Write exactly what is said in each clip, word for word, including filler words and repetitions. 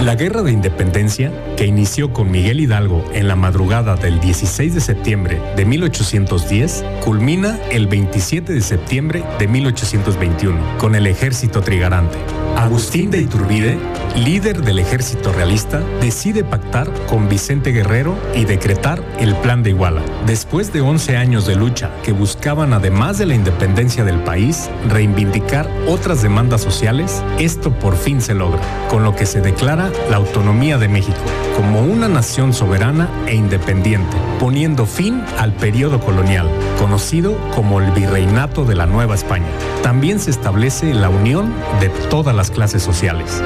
La Guerra de Independencia, que inició con Miguel Hidalgo en la madrugada del dieciséis de septiembre de mil ochocientos diez, culmina el veintisiete de septiembre de mil ochocientos veintiuno con el ejército trigarante. Agustín de Iturbide, líder del ejército realista, decide pactar con Vicente Guerrero y decretar el Plan de Iguala. Después de once años de lucha que buscaban, además de la independencia del país, reivindicar otras demandas sociales, esto por fin se logra, con lo que se declara la autonomía de México como una nación soberana e independiente, poniendo fin al periodo colonial, conocido como el Virreinato de la Nueva España. También se establece la unión de todas las clases sociales.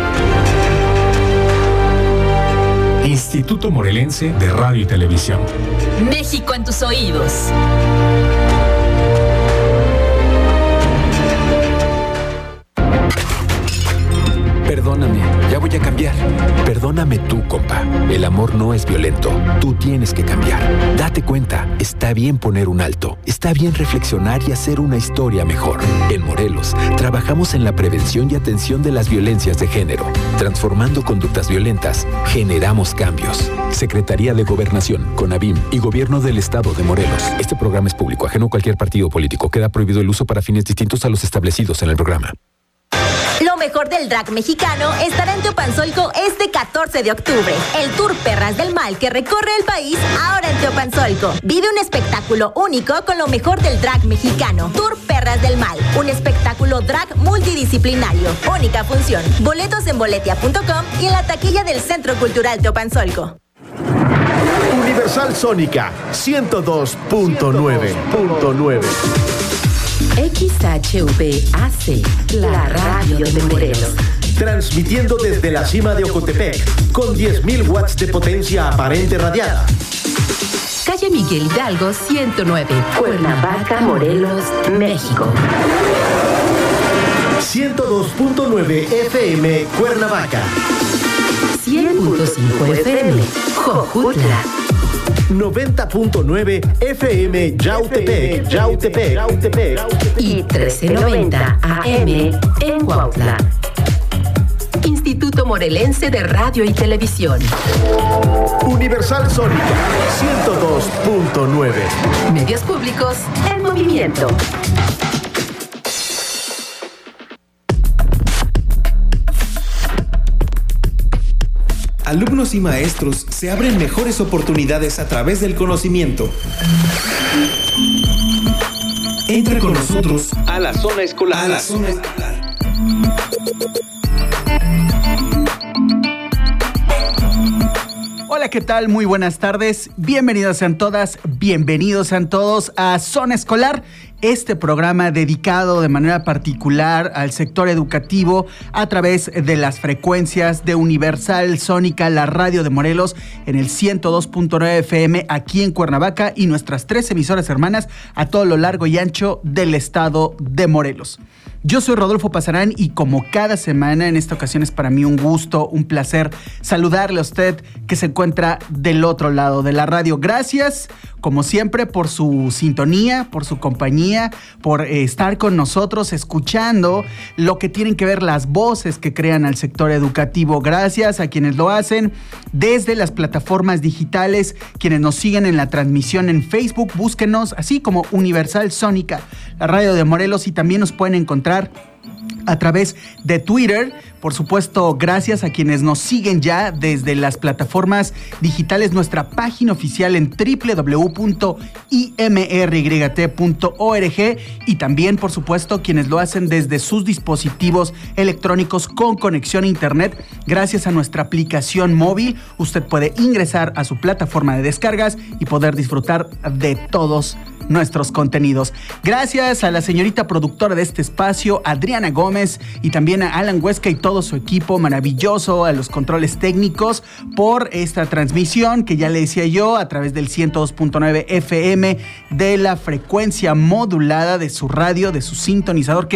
Instituto Morelense de Radio y Televisión. México en tus oídos. Perdóname, ya voy a cambiar. Perdóname tú, compa. El amor no es violento. Tú tienes que cambiar. Date cuenta, está bien poner un alto. Está bien reflexionar y hacer una historia mejor. En Morelos, trabajamos en la prevención y atención de las violencias de género. Transformando conductas violentas, generamos cambios. Secretaría de Gobernación, CONAVIM y Gobierno del Estado de Morelos. Este programa es público, ajeno a cualquier partido político. Queda prohibido el uso para fines distintos a los establecidos en el programa. Lo mejor del drag mexicano estará en Teopanzolco este catorce de octubre. El Tour Perras del Mal que recorre el país ahora en Teopanzolco. Vive un espectáculo único con lo mejor del drag mexicano. Tour Perras del Mal, un espectáculo drag multidisciplinario. Única función. Boletos en boletia punto com y en la taquilla del Centro Cultural Teopanzolco. Universal Sónica ciento dos punto nueve. X H V A C, la radio de Morelos. Transmitiendo desde la cima de Ocotepec, con diez mil watts de potencia aparente radiada. Calle Miguel Hidalgo ciento nueve, Cuernavaca, Morelos, México. ciento dos punto nueve F M, Cuernavaca. cien punto cinco F M, Jojutla. noventa punto nueve F M, Yautepec, Yautepec, Yautepec. Y mil trescientos noventa A M en Cuautla. Instituto Morelense de Radio y Televisión. Universal Sónica ciento dos punto nueve. Medios públicos en movimiento. Alumnos y maestros se abren mejores oportunidades a través del conocimiento. Entra con nosotros a la zona escolar. A la zona escolar. Hola, ¿qué tal? Muy buenas tardes. Bienvenidas sean todas, bienvenidos sean todos a Zona Escolar, este programa dedicado de manera particular al sector educativo a través de las frecuencias de Universal Sónica, la radio de Morelos, en el ciento dos punto nueve F M aquí en Cuernavaca y nuestras tres emisoras hermanas a todo lo largo y ancho del estado de Morelos. Yo soy Rodolfo Pasarán y como cada semana, en esta ocasión es para mí un gusto, un placer saludarle a usted que se encuentra del otro lado de la radio. Gracias, como siempre, por su sintonía, por su compañía, por eh, estar con nosotros escuchando lo que tienen que ver las voces que crean al sector educativo. Gracias a quienes lo hacen desde las plataformas digitales, quienes nos siguen en la transmisión en Facebook, búsquenos así como Universal Sónica, la radio de Morelos, y también nos pueden encontrar a través de Twitter. Por supuesto, gracias a quienes nos siguen ya desde las plataformas digitales, nuestra página oficial en doble u doble u doble u punto i m r y t punto org y también, por supuesto, quienes lo hacen desde sus dispositivos electrónicos con conexión a internet. Gracias a nuestra aplicación móvil, usted puede ingresar a su plataforma de descargas y poder disfrutar de todos nuestros contenidos. Gracias a la señorita productora de este espacio, Adriana Gómez, y también a Alan Huesca y todo su equipo maravilloso, a los controles técnicos, por esta transmisión que ya le decía yo a través del ciento dos punto nueve F M de la frecuencia modulada de su radio, de su sintonizador, que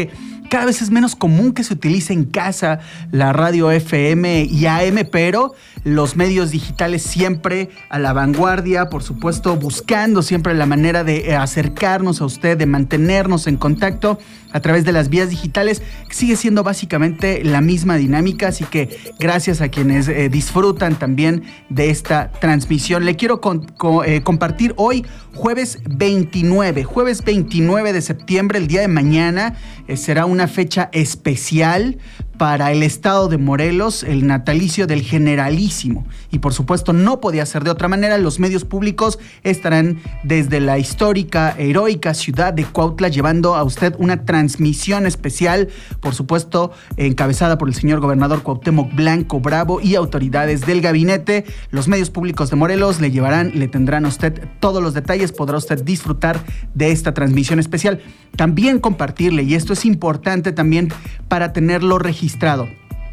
Cada vez es menos común que se utilice en casa la radio F M y A M, pero los medios digitales siempre a la vanguardia, por supuesto, buscando siempre la manera de acercarnos a usted, de mantenernos en contacto a través de las vías digitales. Sigue siendo básicamente la misma dinámica, así que gracias a quienes eh, disfrutan también de esta transmisión. Le quiero con, con, eh, compartir hoy, jueves veintinueve, jueves veintinueve de septiembre, el día de mañana, eh, será una fecha especial para el estado de Morelos, el natalicio del generalísimo. Y por supuesto no podía ser de otra manera. Los medios públicos estarán desde la histórica, heroica ciudad de Cuautla llevando a usted una transmisión especial, por supuesto encabezada por el señor gobernador Cuauhtémoc Blanco Bravo y autoridades del gabinete. Los medios públicos de Morelos le llevarán, le tendrán a usted todos los detalles, podrá usted disfrutar de esta transmisión especial. También compartirle, y esto es importante también para tenerlo registrado,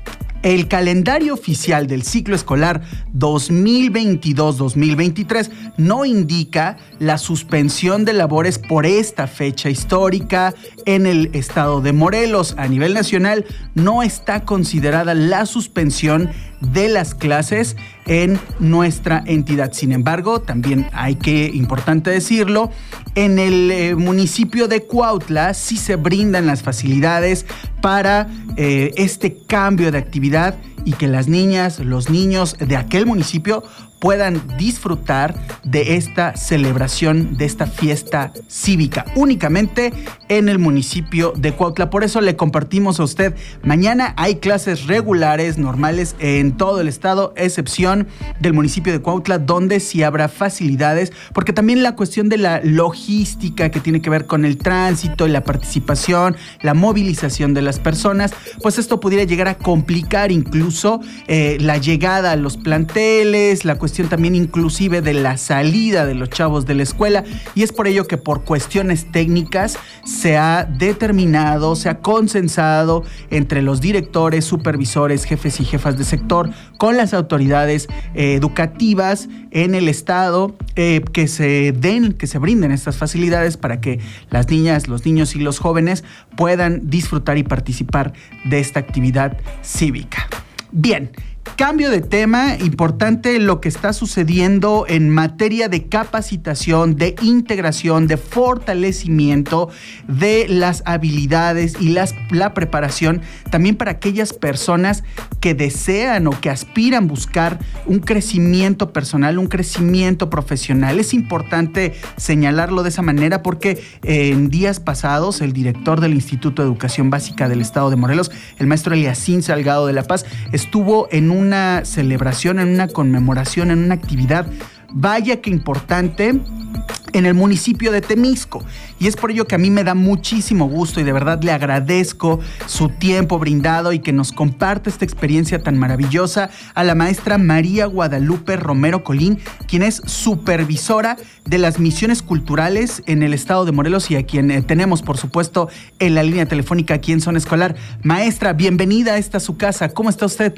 el calendario oficial del ciclo escolar dos mil veintidós dos mil veintitrés no indica la suspensión de labores por esta fecha histórica en el estado de Morelos. A nivel nacional no está considerada la suspensión de las clases en nuestra entidad. Sin embargo, también hay que, importante decirlo, en el eh, municipio de Cuautla sí se brindan las facilidades para eh, este cambio de actividad y que las niñas, los niños de aquel municipio puedan disfrutar de esta celebración, de esta fiesta cívica, únicamente en el municipio de Cuautla. Por eso le compartimos a usted, mañana hay clases regulares, normales en todo el estado, excepción del municipio de Cuautla, donde sí habrá facilidades, porque también la cuestión de la logística que tiene que ver con el tránsito y la participación, la movilización de las personas, pues esto pudiera llegar a complicar incluso eh, la llegada a los planteles, la cuestión también inclusive de la salida de los chavos de la escuela, y es por ello que por cuestiones técnicas se ha determinado, se ha consensado entre los directores, supervisores, jefes y jefas de sector con las autoridades eh, educativas en el estado eh, que se den, que se brinden estas facilidades para que las niñas, los niños y los jóvenes puedan disfrutar y participar de esta actividad cívica. Bien. Cambio de tema, importante lo que está sucediendo en materia de capacitación, de integración, de fortalecimiento de las habilidades y las, la preparación también para aquellas personas que desean o que aspiran buscar un crecimiento personal, un crecimiento profesional. Es importante señalarlo de esa manera porque en días pasados el director del Instituto de Educación Básica del Estado de Morelos, el maestro Eliasín Salgado de la Paz, estuvo en una celebración, en una conmemoración, en una actividad, vaya que importante, en el municipio de Temisco. Y es por ello que a mí me da muchísimo gusto y de verdad le agradezco su tiempo brindado y que nos comparte esta experiencia tan maravillosa a la maestra María Guadalupe Romero Colín, quien es supervisora de las misiones culturales en el estado de Morelos y a quien eh, tenemos, por supuesto, en la línea telefónica aquí en Zona Escolar. Maestra, bienvenida a esta su casa. ¿Cómo está usted?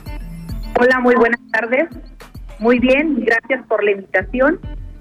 Hola, muy buenas tardes. Muy bien, gracias por la invitación.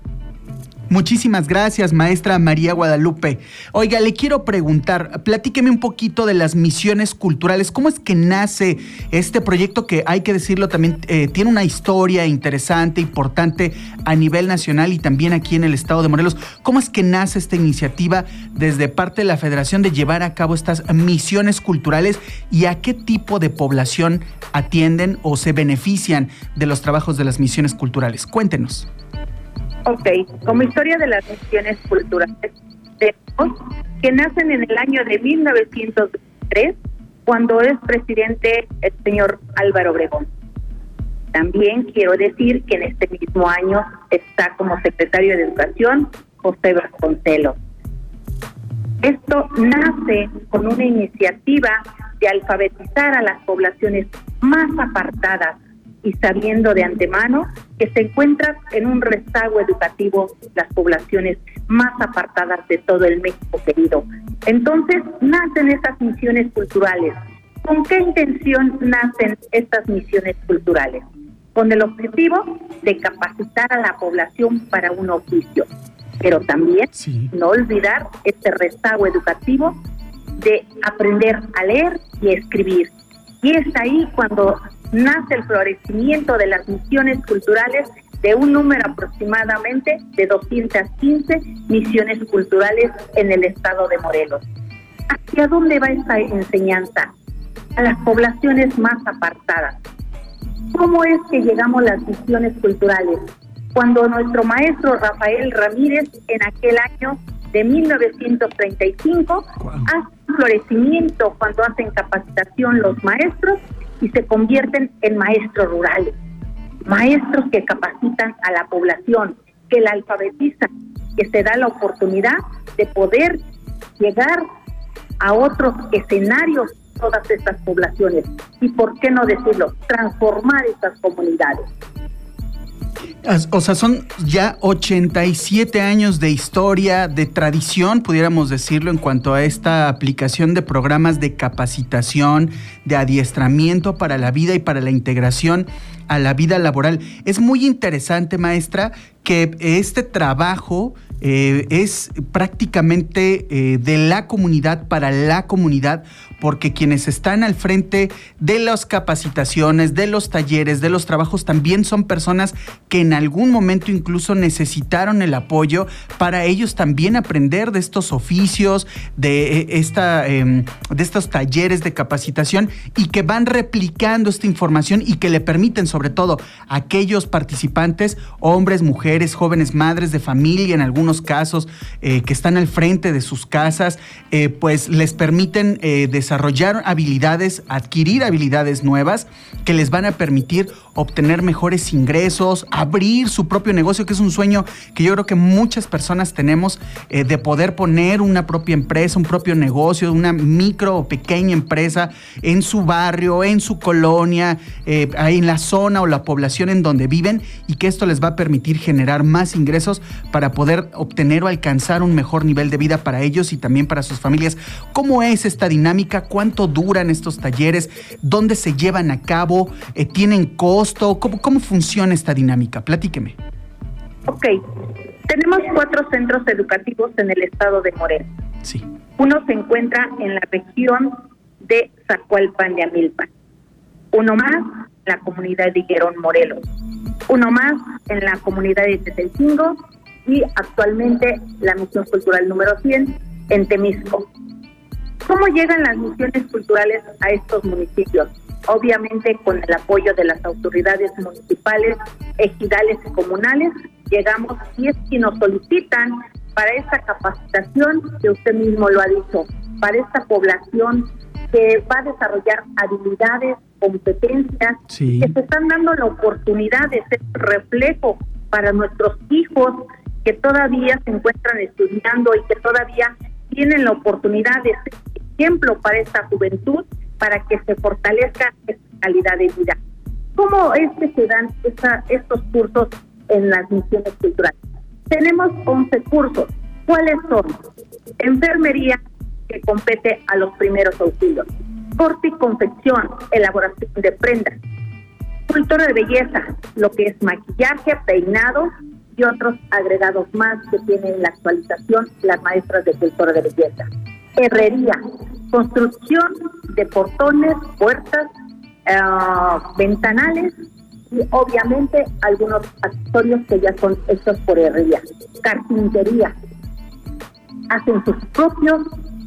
Muchísimas gracias, maestra María Guadalupe. Oiga, le quiero preguntar, platíqueme un poquito de las misiones culturales. ¿Cómo es que nace este proyecto que, hay que decirlo, también eh, tiene una historia interesante, importante a nivel nacional y también aquí en el estado de Morelos? ¿Cómo es que nace esta iniciativa desde parte de la Federación de llevar a cabo estas misiones culturales y a qué tipo de población atienden o se benefician de los trabajos de las misiones culturales? Cuéntenos. Ok, como historia de las misiones culturales, tenemos que nacen en el año de mil novecientos tres, cuando es presidente el señor Álvaro Obregón. También quiero decir que en este mismo año está como secretario de Educación José Vasconcelos. Esto nace con una iniciativa de alfabetizar a las poblaciones más apartadas y sabiendo de antemano que se encuentran en un rezago educativo las poblaciones más apartadas de todo el México querido. Entonces, nacen estas misiones culturales. ¿Con qué intención nacen estas misiones culturales? Con el objetivo de capacitar a la población para un oficio, pero también sí. no olvidar este rezago educativo de aprender a leer y escribir. Y es ahí cuando nace el florecimiento de las misiones culturales, de un número aproximadamente de doscientas quince misiones culturales en el estado de Morelos. ¿Hacia dónde va esta enseñanza? A las poblaciones más apartadas. ¿Cómo es que llegamos a las misiones culturales? Cuando nuestro maestro Rafael Ramírez, en aquel año de mil novecientos treinta y cinco, hace un florecimiento cuando hacen capacitación los maestros y se convierten en maestros rurales. Maestros que capacitan a la población, que la alfabetizan, que se da la oportunidad de poder llegar a otros escenarios todas estas poblaciones y, por qué no decirlo, transformar estas comunidades. O sea, son ya ochenta y siete años de historia, de tradición, pudiéramos decirlo, en cuanto a esta aplicación de programas de capacitación, de adiestramiento para la vida y para la integración a la vida laboral. Es muy interesante, maestra, que este trabajo eh, es prácticamente eh, de la comunidad para la comunidad, porque quienes están al frente de las capacitaciones, de los talleres, de los trabajos, también son personas que en algún momento incluso necesitaron el apoyo para ellos también aprender de estos oficios, de, esta, eh, de estos talleres de capacitación, y que van replicando esta información y que le permiten, sobre todo, a aquellos participantes, hombres, mujeres, jóvenes, madres de familia, en algunos casos, eh, que están al frente de sus casas, eh, pues les permiten eh, desarrollar habilidades, adquirir habilidades nuevas que les van a permitir obtener mejores ingresos, abrir su propio negocio, que es un sueño que yo creo que muchas personas tenemos, eh, de poder poner una propia empresa, un propio negocio, una micro o pequeña empresa en su barrio, en su colonia, eh, ahí en la zona o la población en donde viven, y que esto les va a permitir generar más ingresos para poder obtener o alcanzar un mejor nivel de vida para ellos y también para sus familias. ¿Cómo es esta dinámica? ¿Cuánto duran estos talleres? ¿Dónde se llevan a cabo? Eh, ¿Tienen costo? ¿Cómo, cómo funciona esta dinámica? Platíqueme. Ok. Tenemos cuatro centros educativos en el estado de Morelos. Sí. Uno se encuentra en la región de Zacualpan de Amilpan. Uno más en la comunidad de Higuerón, Morelos. Uno más en la comunidad de Tetelcingo y actualmente la misión cultural número cien en Temisco. ¿Cómo llegan las misiones culturales a estos municipios? Obviamente con el apoyo de las autoridades municipales, ejidales y comunales, llegamos y es que nos solicitan para esta capacitación, que usted mismo lo ha dicho, para esta población que va a desarrollar habilidades, competencias, sí, que se están dando la oportunidad de ser reflejo para nuestros hijos que todavía se encuentran estudiando y que todavía tienen la oportunidad de ser ejemplo para esta juventud, para que se fortalezca esta calidad de vida. ¿Cómo es que se dan esta, estos cursos en las misiones culturales? Tenemos once cursos. ¿Cuáles son? Enfermería, que compete a los primeros auxilios. Corte y confección, elaboración de prendas. Cultura de belleza, lo que es maquillaje, peinado y otros agregados más que tienen la actualización las maestras de cultura de belleza. Herrería, construcción de portones, puertas, uh, ventanales y obviamente algunos accesorios que ya son hechos por herrería. Carpintería, hacen sus propios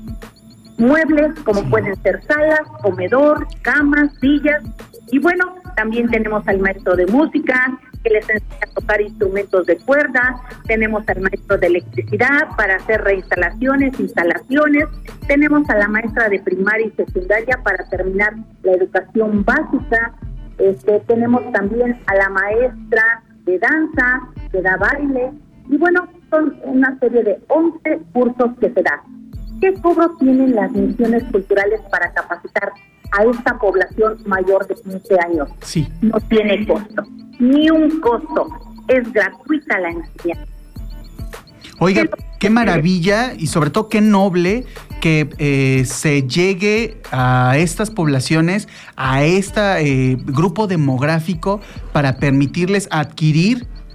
muebles como sí, pueden ser salas, comedor, camas, sillas. Y bueno, también tenemos al maestro de música que les enseña a tocar instrumentos de cuerda. Tenemos al maestro de electricidad para hacer reinstalaciones, instalaciones. Tenemos a la maestra de primaria y secundaria para terminar la educación básica. Este, tenemos también a la maestra de danza, que da baile. Y bueno, son una serie de once cursos que se dan. ¿Qué cobro tienen las misiones culturales para capacitar a esta población mayor de quince años? Sí. No tiene costo, ni un costo. Es gratuita la enseñanza. Oiga, qué maravilla y sobre todo qué noble que eh, se llegue a estas poblaciones, a este eh, grupo demográfico, para permitirles adquirir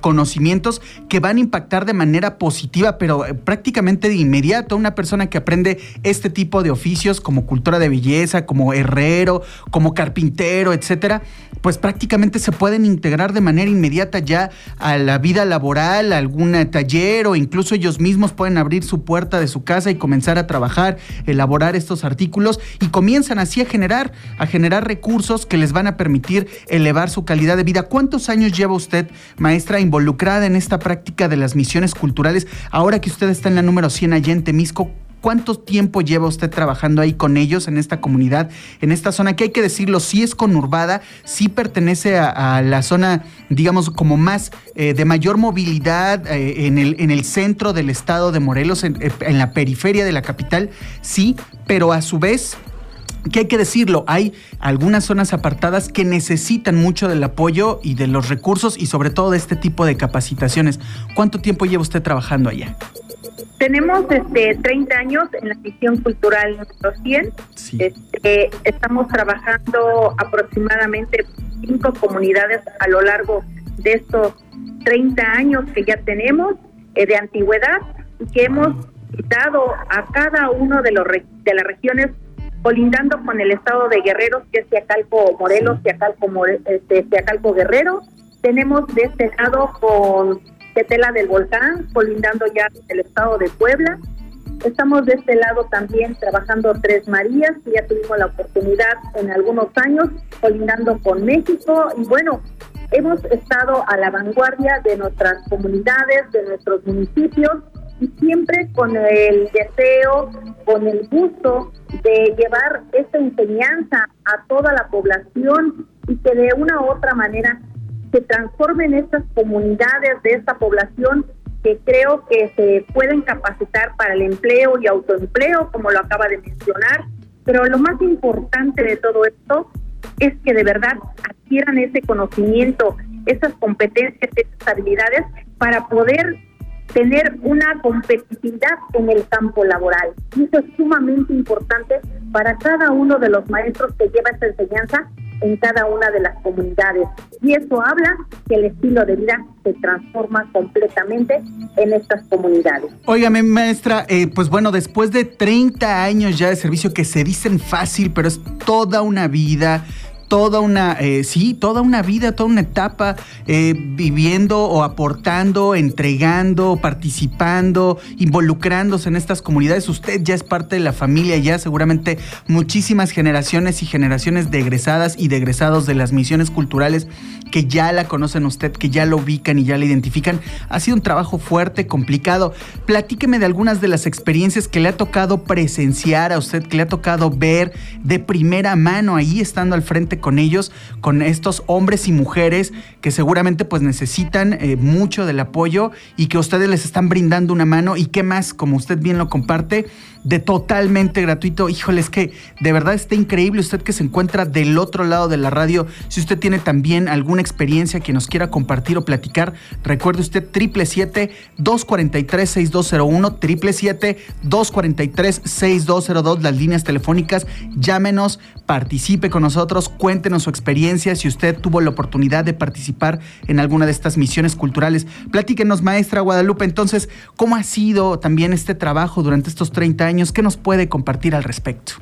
conocimientos que van a impactar de manera positiva, pero prácticamente de inmediato. Una persona que aprende este tipo de oficios como cultora de belleza, como herrero, como carpintero, etcétera, pues prácticamente se pueden integrar de manera inmediata ya a la vida laboral, a algún taller, o incluso ellos mismos pueden abrir su puerta de su casa y comenzar a trabajar, elaborar estos artículos, y comienzan así a generar, a generar recursos que les van a permitir elevar su calidad de vida. ¿Cuántos años lleva usted, maestra, involucrada en esta práctica de las misiones culturales? Ahora que usted está en la número cien allá en Temisco, ¿cuánto tiempo lleva usted trabajando ahí con ellos, en esta comunidad, en esta zona que, hay que decirlo, sí es conurbada, sí pertenece a, a la zona, digamos, como más eh, de mayor movilidad eh, en, el, en el centro del estado de Morelos, en, en la periferia de la capital, sí, pero a su vez, que hay que decirlo, hay algunas zonas apartadas que necesitan mucho del apoyo y de los recursos y sobre todo de este tipo de capacitaciones. ¿Cuánto tiempo lleva usted trabajando allá? Tenemos este, treinta años en la misión cultural número cien. Sí. Este, estamos trabajando aproximadamente cinco comunidades a lo largo de estos treinta años que ya tenemos eh, de antigüedad, y que hemos visitado a cada uno de, los re- de las regiones colindando con el estado de Guerrero, que es Teacalco Morelos, sí. Teacalco, More, este, Teacalco Guerrero. Tenemos de este lado con Tetela del Volcán, colindando ya con el estado de Puebla. Estamos de este lado también trabajando Tres Marías, que ya tuvimos la oportunidad en algunos años, colindando con México. Y bueno, hemos estado a la vanguardia de nuestras comunidades, de nuestros municipios, y siempre con el deseo, con el gusto de llevar esta enseñanza a toda la población, y que de una u otra manera se transformen estas comunidades de esta población, que creo que se pueden capacitar para el empleo y autoempleo, como lo acaba de mencionar. Pero lo más importante de todo esto es que de verdad adquieran ese conocimiento, esas competencias, esas habilidades para poder tener una competitividad en el campo laboral. Y eso es sumamente importante para cada uno de los maestros que lleva esta enseñanza en cada una de las comunidades. Y eso habla que el estilo de vida se transforma completamente en estas comunidades. Óigame, maestra, eh, pues bueno, después de treinta años ya de servicio, que se dicen fácil, pero es toda una vida, toda una, eh, sí, toda una vida, toda una etapa eh, viviendo o aportando, entregando, participando, involucrándose en estas comunidades. Usted ya es parte de la familia, ya seguramente muchísimas generaciones y generaciones de egresadas y de egresados de las misiones culturales que ya la conocen usted, que ya lo ubican y ya la identifican. Ha sido un trabajo fuerte, complicado. Platíqueme de algunas de las experiencias que le ha tocado presenciar a usted, que le ha tocado ver de primera mano ahí, estando al frente con ellos, con estos hombres y mujeres que seguramente pues necesitan eh, mucho del apoyo, y que ustedes les están brindando una mano, y qué más, como usted bien lo comparte, de totalmente gratuito. Híjole, es que de verdad está increíble. Usted que se encuentra del otro lado de la radio, si usted tiene también alguna experiencia que nos quiera compartir o platicar, recuerde usted siete siete siete, dos cuatro tres, seis dos cero uno, siete siete siete, dos cuatro tres, seis dos cero dos, las líneas telefónicas. Llámenos, participe con nosotros, cuéntenos su experiencia, si usted tuvo la oportunidad de participar en alguna de estas misiones culturales. Platíquenos, maestra Guadalupe, entonces, ¿cómo ha sido también este trabajo durante estos treinta años? ¿Qué nos puede compartir al respecto?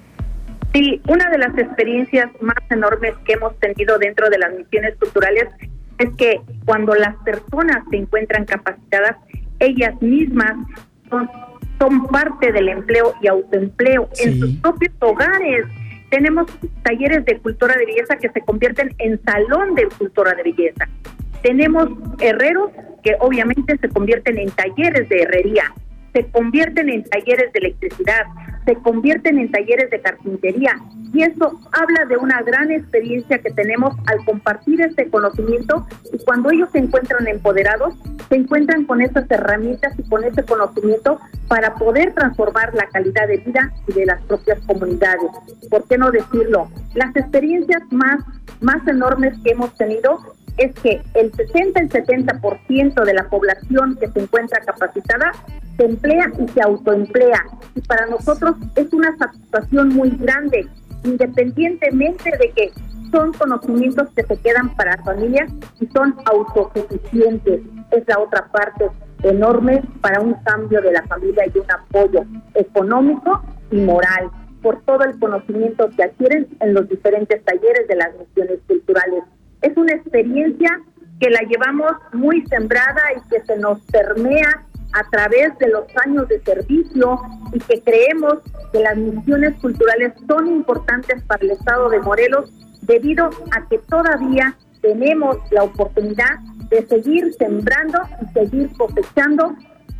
Sí, una de las experiencias más enormes que hemos tenido dentro de las misiones culturales es que cuando las personas se encuentran capacitadas, ellas mismas son, son parte del empleo y autoempleo, sí, en sus propios hogares. Tenemos talleres de cultura de belleza que se convierten en salón de cultura de belleza. Tenemos herreros que obviamente se convierten en talleres de herrería, se convierten en talleres de electricidad, se convierten en talleres de carpintería, y eso habla de una gran experiencia que tenemos al compartir este conocimiento, y cuando ellos se encuentran empoderados, se encuentran con esas herramientas y con ese conocimiento para poder transformar la calidad de vida y de las propias comunidades. ¿Por qué no decirlo? Las experiencias más, más enormes que hemos tenido es que el sesenta y setenta por ciento de la población que se encuentra capacitada se emplea y se autoemplea. Y para nosotros es una satisfacción muy grande, independientemente de que son conocimientos que se quedan para las familias y son autosuficientes. Es la otra parte enorme para un cambio de la familia y un apoyo económico y moral por todo el conocimiento que adquieren en los diferentes talleres de las misiones culturales. Es una experiencia que la llevamos muy sembrada y que se nos permea a través de los años de servicio y que creemos que las misiones culturales son importantes para el estado de Morelos debido a que todavía tenemos la oportunidad de seguir sembrando y seguir cosechando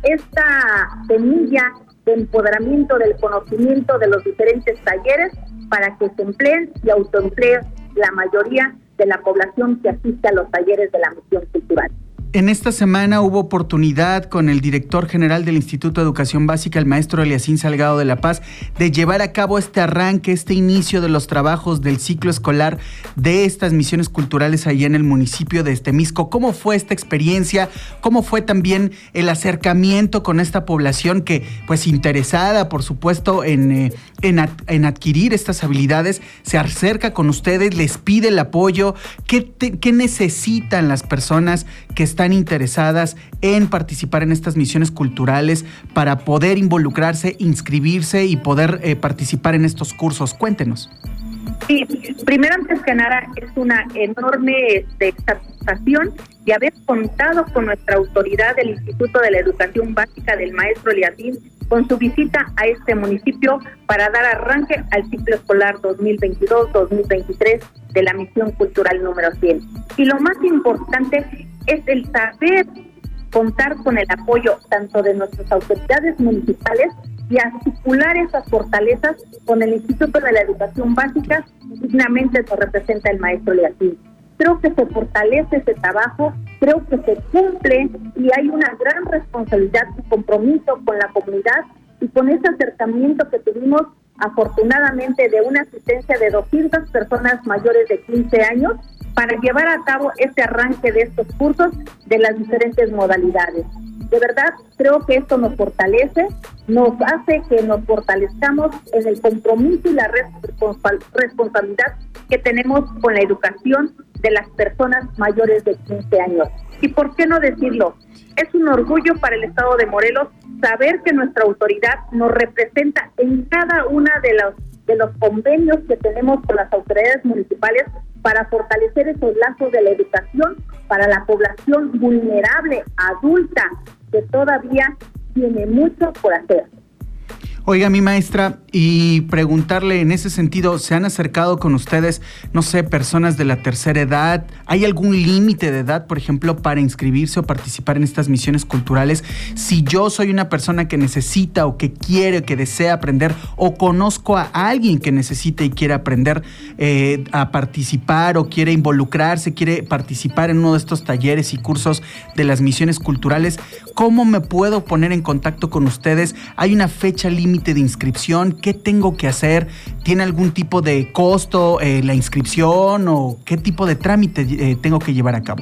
esta semilla de empoderamiento del conocimiento de los diferentes talleres para que se empleen y autoempleen la mayoría de la población que asiste a los talleres de la misión cultural. En esta semana hubo oportunidad con el director general del Instituto de Educación Básica, el maestro Eliasín Salgado de la Paz, de llevar a cabo este arranque, este inicio de los trabajos del ciclo escolar de estas misiones culturales allá en el municipio de Temisco. ¿Cómo fue esta experiencia? ¿Cómo fue también el acercamiento con esta población que, pues interesada, por supuesto, en, eh, en, ad, en adquirir estas habilidades, se acerca con ustedes, les pide el apoyo? ¿Qué, te, qué necesitan las personas que están interesadas en participar en estas misiones culturales para poder involucrarse, inscribirse y poder eh, participar en estos cursos? Cuéntenos. Sí, primero, antes que nada, es una enorme este, satisfacción de haber contado con nuestra autoridad del Instituto de la Educación Básica del maestro Eliasín con su visita a este municipio para dar arranque al ciclo escolar dos mil veintidós dos mil veintitrés de la misión cultural número cien. Y lo más importante es el saber contar con el apoyo tanto de nuestras autoridades municipales y articular esas fortalezas con el Instituto de la Educación Básica, dignamente lo representa el maestro Eliasín. Creo que se fortalece ese trabajo, creo que se cumple y hay una gran responsabilidad y compromiso con la comunidad y con ese acercamiento que tuvimos afortunadamente de una asistencia de doscientas personas mayores de quince años para llevar a cabo este arranque de estos cursos de las diferentes modalidades. De verdad, creo que esto nos fortalece, nos hace que nos fortalezcamos en el compromiso y la responsabilidad que tenemos con la educación de las personas mayores de quince años. ¿Y por qué no decirlo? Es un orgullo para el estado de Morelos saber que nuestra autoridad nos representa en cada una de los, de los convenios que tenemos con las autoridades municipales para fortalecer esos lazos de la educación para la población vulnerable, adulta, que todavía tiene mucho por hacer. Oiga, mi maestra, y preguntarle en ese sentido, ¿se han acercado con ustedes, no sé, personas de la tercera edad? ¿Hay algún límite de edad, por ejemplo, para inscribirse o participar en estas misiones culturales? Si yo soy una persona que necesita o que quiere, que desea aprender, o conozco a alguien que necesita y quiere aprender eh, a participar o quiere involucrarse, quiere participar en uno de estos talleres y cursos de las misiones culturales, ¿cómo me puedo poner en contacto con ustedes? ¿Hay una fecha límite de inscripción? ¿Qué tengo que hacer? ¿Tiene algún tipo de costo eh, la inscripción o qué tipo de trámite eh, tengo que llevar a cabo?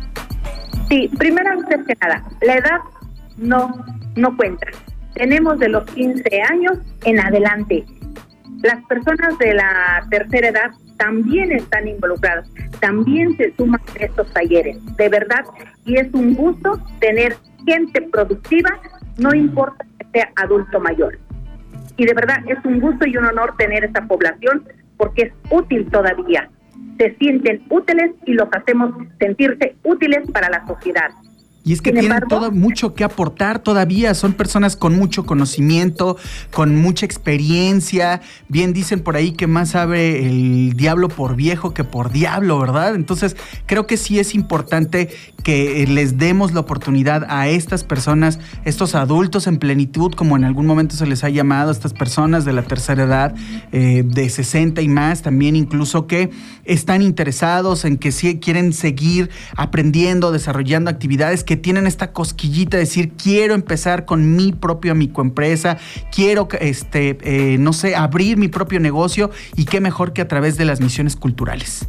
Sí, primero, antes que nada, la edad no, no cuenta. Tenemos de los quince años en adelante. Las personas de la tercera edad también están involucradas, también se suman a estos talleres, de verdad, y es un gusto tener gente productiva, no importa que sea adulto mayor. Y de verdad es un gusto y un honor tener esta población porque es útil todavía. Se sienten útiles y los hacemos sentirse útiles para la sociedad. Y es que Sin tienen embargo, todo mucho que aportar todavía, son personas con mucho conocimiento, con mucha experiencia, bien dicen por ahí que más sabe el diablo por viejo que por diablo, ¿verdad? Entonces creo que sí es importante que les demos la oportunidad a estas personas, estos adultos en plenitud, como en algún momento se les ha llamado, estas personas de la tercera edad, eh, de sesenta y más, también incluso que están interesados en que sí quieren seguir aprendiendo, desarrollando actividades que tienen esta cosquillita de decir, quiero empezar con mi propia microempresa, quiero, este, eh, no sé, abrir mi propio negocio y qué mejor que a través de las misiones culturales.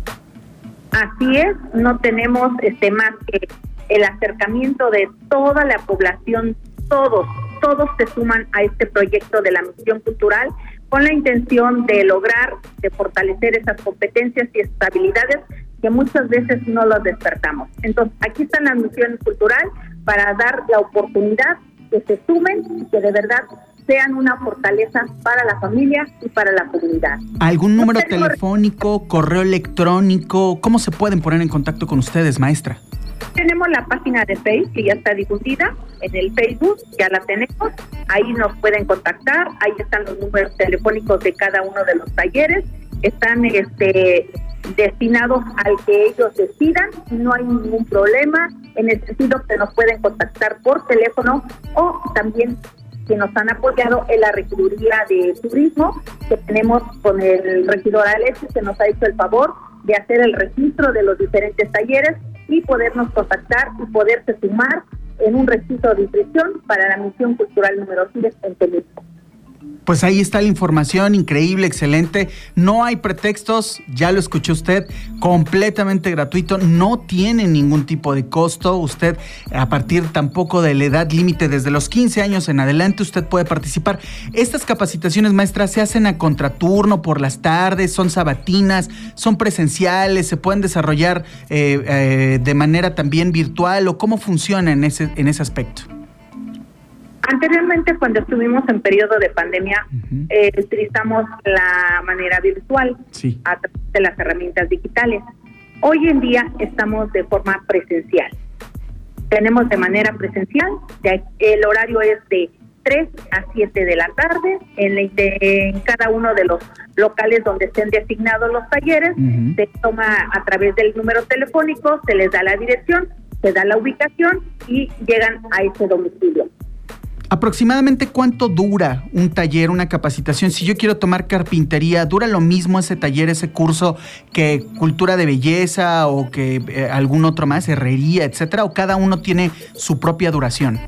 Así es, no tenemos este más que el acercamiento de toda la población, todos, todos se suman a este proyecto de la misión cultural con la intención de lograr, de fortalecer esas competencias y esas habilidades que muchas veces no las despertamos. Entonces, aquí está la misión cultural para dar la oportunidad que se sumen y que de verdad sean una fortaleza para la familia y para la comunidad. ¿Algún número no tenemos... telefónico, correo electrónico? ¿Cómo se pueden poner en contacto con ustedes, maestra? Tenemos la página de Facebook que ya está difundida en el Facebook, ya la tenemos, ahí nos pueden contactar, ahí están los números telefónicos de cada uno de los talleres, están este destinados al que ellos decidan, no hay ningún problema, en el sentido que nos pueden contactar por teléfono o también que nos han apoyado en la regiduría de turismo que tenemos con el regidor Alexis, que nos ha hecho el favor de hacer el registro de los diferentes talleres y podernos contactar y poderse sumar en un registro de inscripción para la misión cultural número seis en Temisco. Pues ahí está la información, increíble, excelente. No hay pretextos, ya lo escuchó usted, completamente gratuito, no tiene ningún tipo de costo. Usted, a partir tampoco de la edad límite, desde los quince años en adelante, usted puede participar. Estas capacitaciones, maestras, se hacen a contraturno, por las tardes, son sabatinas, son presenciales, se pueden desarrollar eh, eh, de manera también virtual, o cómo funciona en ese, en ese aspecto. Anteriormente, cuando estuvimos en periodo de pandemia, uh-huh. eh, utilizamos la manera virtual sí. a través de las herramientas digitales. Hoy en día estamos de forma presencial. Tenemos de manera presencial, de, el horario es de tres a siete de la tarde, en, la, de, en cada uno de los locales donde estén designados los talleres, uh-huh. se toma a través del número telefónico, se les da la dirección, se da la ubicación y llegan a ese domicilio. ¿Aproximadamente cuánto dura un taller, una capacitación? Si yo quiero tomar carpintería, ¿dura lo mismo ese taller, ese curso, que cultura de belleza o que eh, algún otro más, herrería, etcétera? ¿O cada uno tiene su propia duración?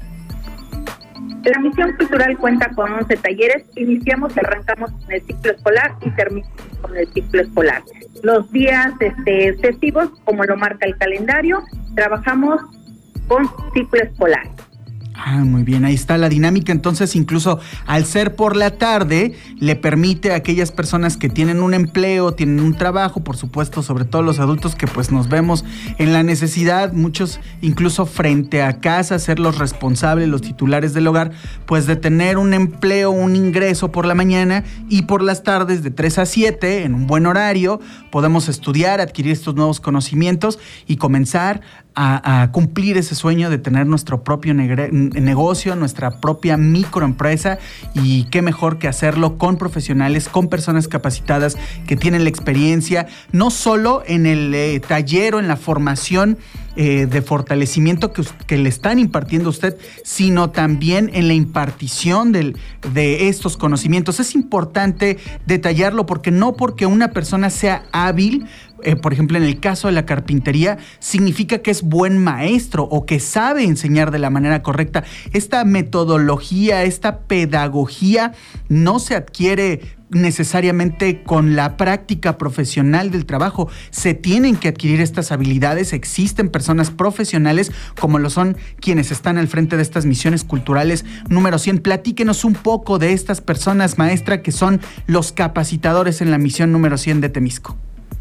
La misión cultural cuenta con once talleres. Iniciamos y arrancamos con el ciclo escolar y terminamos con el ciclo escolar. Los días este, festivos, como lo marca el calendario, trabajamos con ciclo escolar. Ah, muy bien, ahí está la dinámica. Entonces, incluso al ser por la tarde, le permite a aquellas personas que tienen un empleo, tienen un trabajo, por supuesto, sobre todo los adultos que pues nos vemos en la necesidad, muchos incluso frente a casa, ser los responsables, los titulares del hogar, pues de tener un empleo, un ingreso por la mañana, y por las tardes de tres a siete, en un buen horario, podemos estudiar, adquirir estos nuevos conocimientos y comenzar a, a cumplir ese sueño de tener nuestro propio negre, negocio, nuestra propia microempresa, y qué mejor que hacerlo con profesionales, con personas capacitadas que tienen la experiencia, no solo en el eh, taller o en la formación eh, de fortalecimiento que, que le están impartiendo a usted, sino también en la impartición del, de estos conocimientos. Es importante detallarlo, porque no porque una persona sea hábil, Eh, por ejemplo, en el caso de la carpintería, significa que es buen maestro o que sabe enseñar de la manera correcta. Esta metodología, esta pedagogía no se adquiere necesariamente con la práctica profesional del trabajo. Se tienen que adquirir estas habilidades. Existen personas profesionales como lo son quienes están al frente de estas misiones culturales número cien. Platíquenos un poco de estas personas, maestra, que son los capacitadores en la misión número cien de Temisco.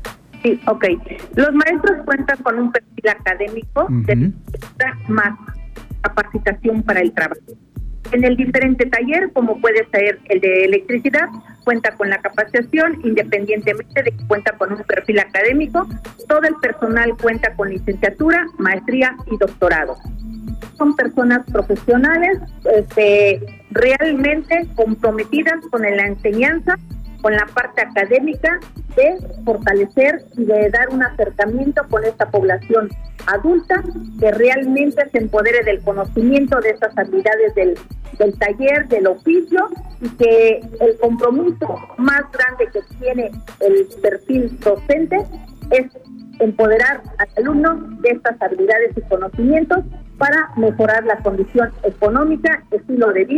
Sí, ok. Los maestros cuentan con un perfil académico uh-huh. de más capacitación para el trabajo. En el diferente taller, como puede ser el de electricidad, cuenta con la capacitación independientemente de que cuenta con un perfil académico. Todo el personal cuenta con licenciatura, maestría y doctorado. Son personas profesionales este, realmente comprometidas con la enseñanza, con la parte académica, de fortalecer y de dar un acercamiento con esta población adulta que realmente se empodere del conocimiento de estas habilidades del, del taller, del oficio, y que el compromiso más grande que tiene el perfil docente es empoderar al alumno de estas habilidades y conocimientos para mejorar la condición económica, estilo de vida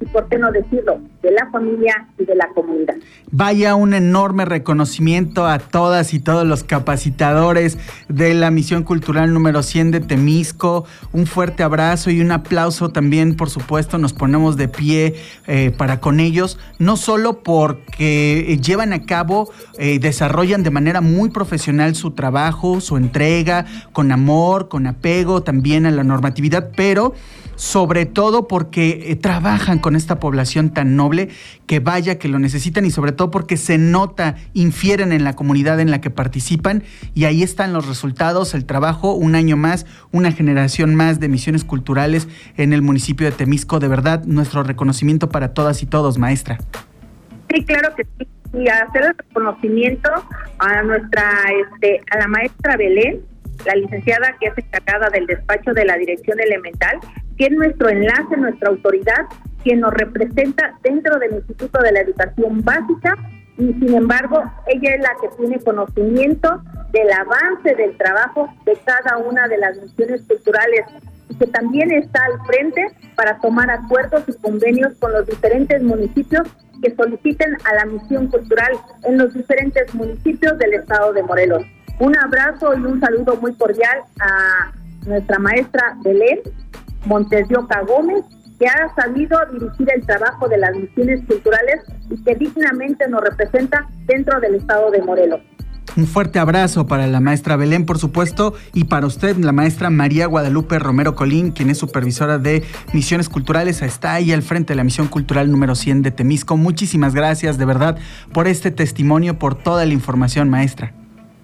y, por qué no decirlo, de la familia y de la comunidad. Vaya un enorme reconocimiento a todas y todos los capacitadores de la Misión Cultural número cien de Temisco. Un fuerte abrazo y un aplauso también, por supuesto, nos ponemos de pie eh, para con ellos, no solo porque llevan a cabo, eh, desarrollan de manera muy profesional su trabajo, su entrega, con amor, con apego también a la normatividad, pero sobre todo porque eh, trabajan con esta población tan noble que vaya que lo necesitan, y sobre todo porque se nota, infieren en la comunidad en la que participan, y ahí están los resultados, el trabajo, un año más, una generación más de misiones culturales en el municipio de Temisco. De verdad, nuestro reconocimiento para todas y todos, maestra. Sí, claro que sí, y hacer el reconocimiento a nuestra, este, a la maestra Belén, la licenciada que es encargada del despacho de la Dirección Elemental, que es nuestro enlace, nuestra autoridad, quien nos representa dentro del Instituto de la Educación Básica, y sin embargo, ella es la que tiene conocimiento del avance del trabajo de cada una de las misiones culturales, y que también está al frente para tomar acuerdos y convenios con los diferentes municipios que soliciten a la misión cultural en los diferentes municipios del estado de Morelos. Un abrazo y un saludo muy cordial a nuestra maestra Belén Montes de Oca Gómez, que ha sabido dirigir el trabajo de las misiones culturales y que dignamente nos representa dentro del estado de Morelos. Un fuerte abrazo para la maestra Belén, por supuesto, y para usted, la maestra María Guadalupe Romero Colín, quien es supervisora de misiones culturales, está ahí al frente de la Misión Cultural número cien de Temisco. Muchísimas gracias, de verdad, por este testimonio, por toda la información, maestra.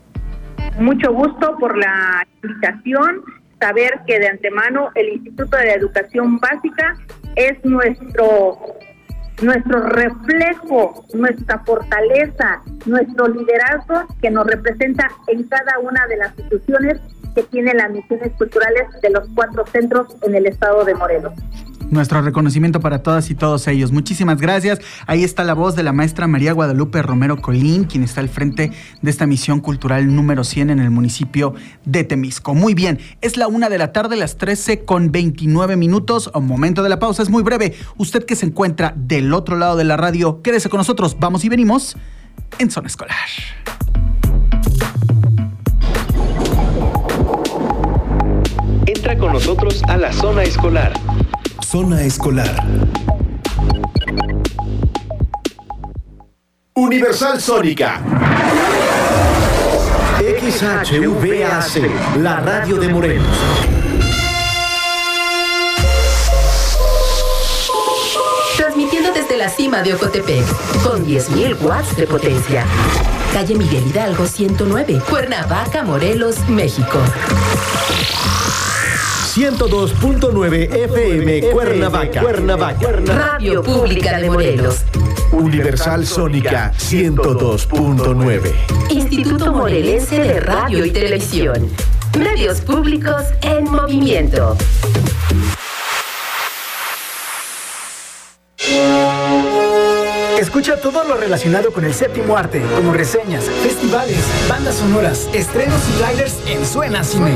Mucho gusto por la invitación, saber que de antemano el Instituto de la Educación Básica es nuestro, nuestro reflejo, nuestra fortaleza, nuestro liderazgo que nos representa en cada una de las instituciones que tienen las misiones culturales de los cuatro centros en el estado de Morelos. Nuestro reconocimiento para todas y todos ellos. Muchísimas gracias. Ahí está la voz de la maestra María Guadalupe Romero Colín, quien está al frente de esta misión cultural número cien en el municipio de Temisco. Muy bien, es la una de la tarde, las trece con veintinueve minutos. Un momento de la pausa, es muy breve. Usted que se encuentra del otro lado de la radio, quédese con nosotros. Vamos y venimos en Zona Escolar. Entra con nosotros a la Zona Escolar. Zona Escolar. Universal Sónica. X H V A C, la radio de Morelos. Transmitiendo desde la cima de Ocotepec, con diez mil watts de potencia. Calle Miguel Hidalgo ciento nueve, Cuernavaca, Morelos, México. ciento dos punto nueve F M Cuernavaca. Cuernavaca. Radio Pública de Morelos. Universal Sónica ciento dos punto nueve. Instituto Morelense de Radio y Televisión. Medios públicos en movimiento. Escucha todo lo relacionado con el séptimo arte, como reseñas, festivales, bandas sonoras, estrenos y trailers en Suena Cine.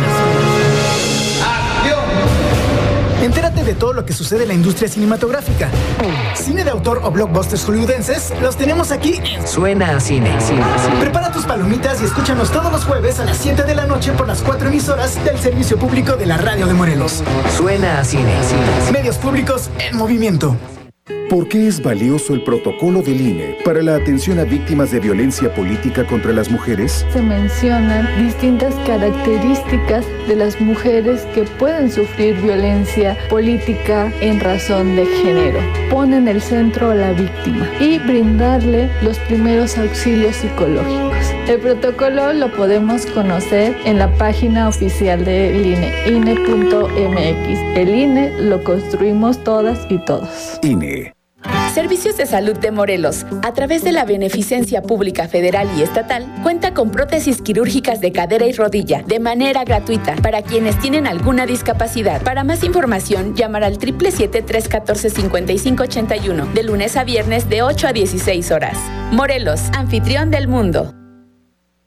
Entérate de todo lo que sucede en la industria cinematográfica. Cine de autor o blockbusters hollywoodenses, los tenemos aquí en Suena Cine. Cine, Cine. Prepara tus palomitas y escúchanos todos los jueves a las siete de la noche por las cuatro emisoras del servicio público de la radio de Morelos. Suena Cine. Cine. Medios públicos en movimiento. ¿Por qué es valioso el protocolo del I N E para la atención a víctimas de violencia política contra las mujeres? Se mencionan distintas características de las mujeres que pueden sufrir violencia política en razón de género. Pone en el centro a la víctima y brindarle los primeros auxilios psicológicos. El protocolo lo podemos conocer en la página oficial del I N E, I N E punto M X. El I N E lo construimos todas y todos. I N E. Servicios de Salud de Morelos, a través de la Beneficencia Pública Federal y Estatal, cuenta con prótesis quirúrgicas de cadera y rodilla de manera gratuita para quienes tienen alguna discapacidad. Para más información, llamar al siete siete siete, tres uno cuatro, cinco cinco ocho uno de lunes a viernes de ocho a dieciséis horas. Morelos, anfitrión del mundo.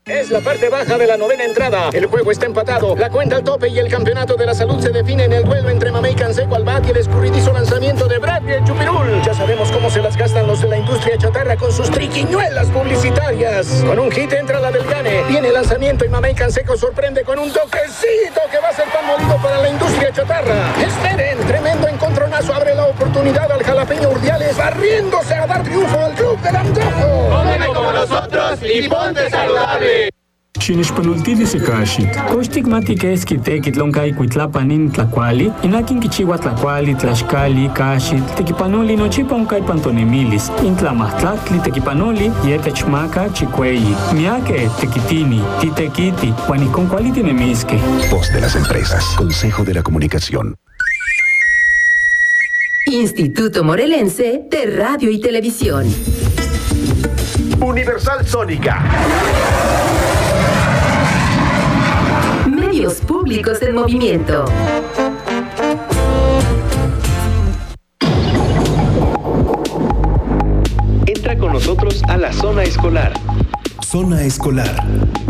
Es la parte baja de la novena entrada. El juego está empatado. La cuenta al tope y el campeonato de la salud se define en el duelo entre Mamey Canseco al bat y el escurridizo lanzamiento de Brad y el Chupirul. Ya sabemos cómo se las gastan los de la industria chatarra con sus triquiñuelas publicitarias. Con un hit entra la del Gane. Viene el lanzamiento y Mamey Canseco sorprende con un toquecito que va a ser pan molido para la industria chatarra. Esperen, tremendo encontronazo abre la oportunidad al jalapeño Urdiales, barriéndose a dar triunfo al club del antojo. Come como nosotros y ponte saludable. Cine penultidi se kashit. Koshtigmatika es que te kitlonkai kuitlapanin tlakuali, inakin kichiwa tlakuali, tlaxkali, kashit, tekipanoli nochipa unkai pantonemilis, intlamahtlakli tekipanoli, yetechmaka chikweyi, miake tekitini, titekiti, huanikon kuali tinemiske. Voz de las empresas, Consejo de la Comunicación. Instituto Morelense de Radio y Televisión. Universal Sónica. Medios públicos en movimiento. Entra con nosotros a la zona escolar. Zona escolar.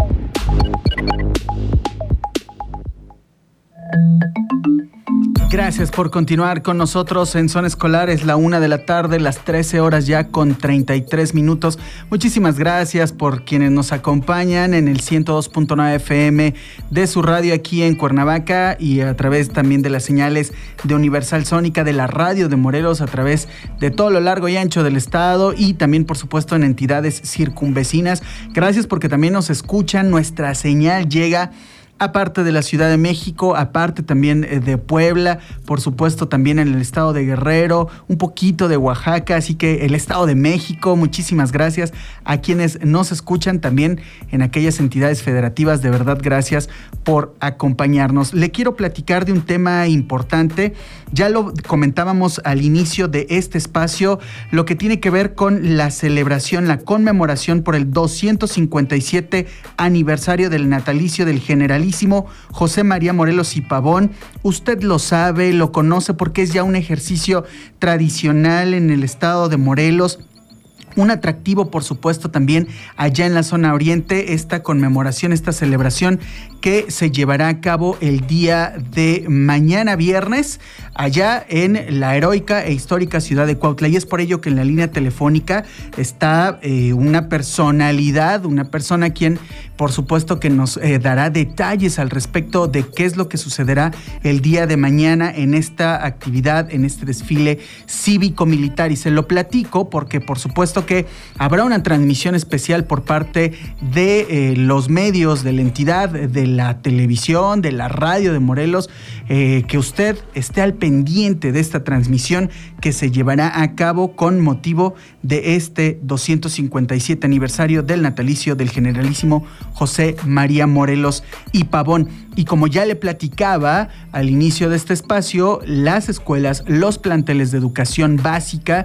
Gracias por continuar con nosotros en Zona Escolar. Es la una de la tarde, las trece horas ya con treinta y tres minutos. Muchísimas gracias por quienes nos acompañan en el ciento dos punto nueve F M de su radio aquí en Cuernavaca y a través también de las señales de Universal Sónica de la radio de Morelos, a través de todo lo largo y ancho del estado y también por supuesto en entidades circunvecinas. Gracias porque también nos escuchan. Nuestra señal llega aparte de la Ciudad de México, aparte también de Puebla, por supuesto también en el estado de Guerrero, un poquito de Oaxaca, así que el estado de México, muchísimas gracias a quienes nos escuchan también en aquellas entidades federativas, de verdad gracias por acompañarnos. Le quiero platicar de un tema importante, ya lo comentábamos al inicio de este espacio, lo que tiene que ver con la celebración, la conmemoración por el doscientos cincuenta y siete aniversario del natalicio del general José María Morelos y Pavón. Usted lo sabe, lo conoce porque es ya un ejercicio tradicional en el estado de Morelos. Un atractivo, por supuesto, también allá en la zona oriente, esta conmemoración, esta celebración que se llevará a cabo el día de mañana viernes, allá en la heroica e histórica ciudad de Cuautla. Y es por ello que en la línea telefónica está eh, una personalidad, una persona quien, por supuesto, que nos eh, dará detalles al respecto de qué es lo que sucederá el día de mañana en esta actividad, en este desfile cívico-militar. Y se lo platico porque, por supuesto, que habrá una transmisión especial por parte de eh, los medios de la entidad, de la televisión, de la radio de Morelos, eh, que usted esté al pendiente de esta transmisión que se llevará a cabo con motivo de este doscientos cincuenta y siete aniversario del natalicio del generalísimo José María Morelos y Pavón. Y como ya le platicaba al inicio de este espacio, las escuelas, los planteles de educación básica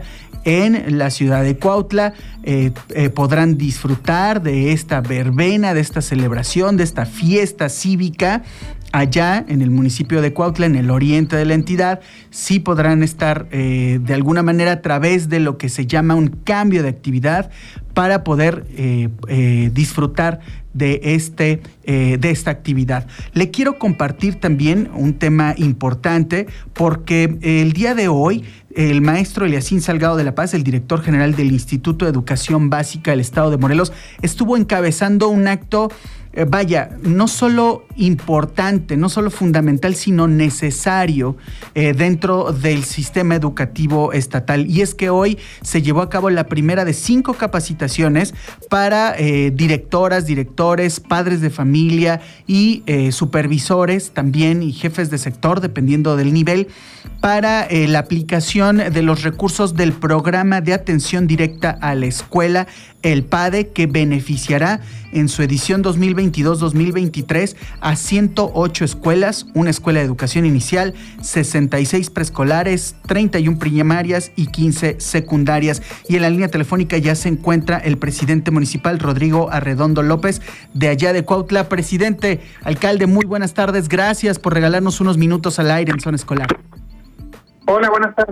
en la ciudad de Cuautla eh, eh, podrán disfrutar de esta verbena, de esta celebración, de esta fiesta cívica. Allá en el municipio de Cuautla, en el oriente de la entidad, sí podrán estar eh, de alguna manera a través de lo que se llama un cambio de actividad para poder eh, eh, disfrutar de, este, eh, de esta actividad. Le quiero compartir también un tema importante porque el día de hoy el maestro Eliasín Salgado de la Paz, el director general del Instituto de Educación Básica del Estado de Morelos, estuvo encabezando un acto Eh, vaya, no solo importante, no solo fundamental, sino necesario eh, dentro del sistema educativo estatal. Y es que hoy se llevó a cabo la primera de cinco capacitaciones para eh, directoras, directores, padres de familia y eh, supervisores también y jefes de sector, dependiendo del nivel, para eh, la aplicación de los recursos del Programa de Atención Directa a la Escuela, el PADE, que beneficiará en su edición dos mil veintidós dos mil veintitrés a ciento ocho escuelas, una escuela de educación inicial, sesenta y seis preescolares, treinta y una primarias y quince secundarias. Y en la línea telefónica ya se encuentra el presidente municipal, Rodrigo Arredondo López, de allá de Cuautla. Presidente, alcalde, muy buenas tardes. Gracias por regalarnos unos minutos al aire en Zona Escolar. Hola, buenas tardes.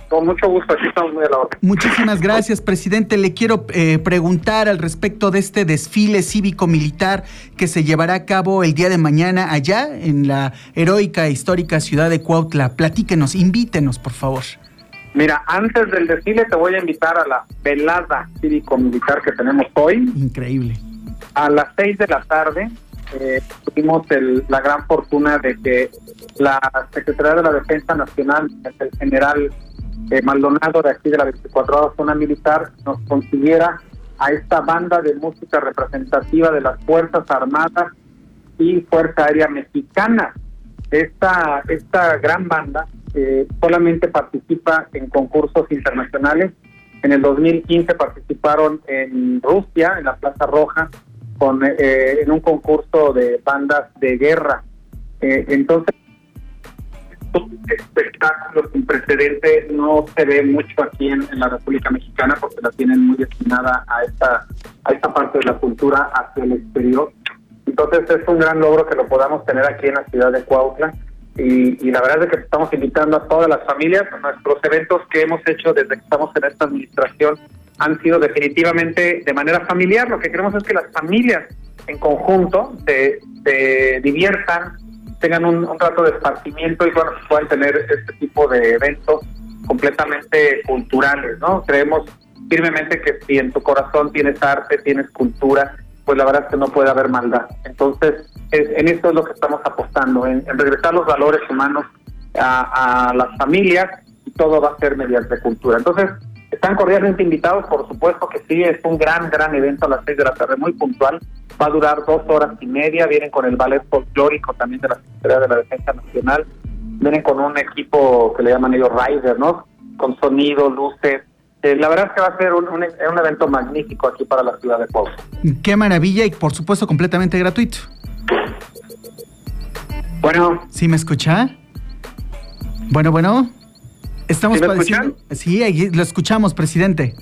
Con mucho gusto, aquí estamos muy a la hora. Muchísimas gracias, presidente. Le quiero eh, preguntar al respecto de este desfile cívico-militar que se llevará a cabo el día de mañana allá en la heroica e histórica ciudad de Cuautla. Platíquenos, invítenos, por favor. Mira, antes del desfile te voy a invitar a la velada cívico-militar que tenemos hoy. Increíble. A las seis de la tarde eh, tuvimos el, la gran fortuna de que la Secretaría de la Defensa Nacional, el general Eh, Maldonado, de aquí de la veinticuatrava Zona Militar, nos consiguiera a esta banda de música representativa de las Fuerzas Armadas y Fuerza Aérea Mexicana. Esta, esta gran banda eh, solamente participa en concursos internacionales. En el dos mil quince participaron en Rusia, en la Plaza Roja, con eh, en un concurso de bandas de guerra. Eh, entonces, un espectáculo sin precedente no se ve mucho aquí en, en la República Mexicana, porque la tienen muy destinada a esta a esta parte de la cultura hacia el exterior. Entonces es un gran logro que lo podamos tener aquí en la ciudad de Cuautla, y, y la verdad es que estamos invitando a todas las familias. Nuestros eventos que hemos hecho desde que estamos en esta administración han sido definitivamente de manera familiar. Lo que queremos es que las familias en conjunto se, se diviertan, tengan un, un rato de esparcimiento y bueno, puedan tener este tipo de eventos completamente culturales, ¿no? Creemos firmemente que si en tu corazón tienes arte, tienes cultura, pues la verdad es que no puede haber maldad. Entonces, es, en esto es lo que estamos apostando, en, en regresar los valores humanos a, a las familias, y todo va a ser mediante cultura. Entonces, están cordialmente invitados, por supuesto que sí, es un gran, gran evento a las seis de la tarde, muy puntual. Va a durar dos horas y media. Vienen con el ballet folclórico también de la Secretaría de la Defensa Nacional. Vienen con un equipo que le llaman ellos Rider, ¿no? Con sonido, luces. Eh, la verdad es que va a ser un, un, un evento magnífico aquí para la ciudad de Puebla. Qué maravilla, y por supuesto completamente gratuito. Bueno. ¿Sí me escucha? Bueno, bueno. Estamos ¿Sí me padeciendo... Sí, ahí lo escuchamos, presidente.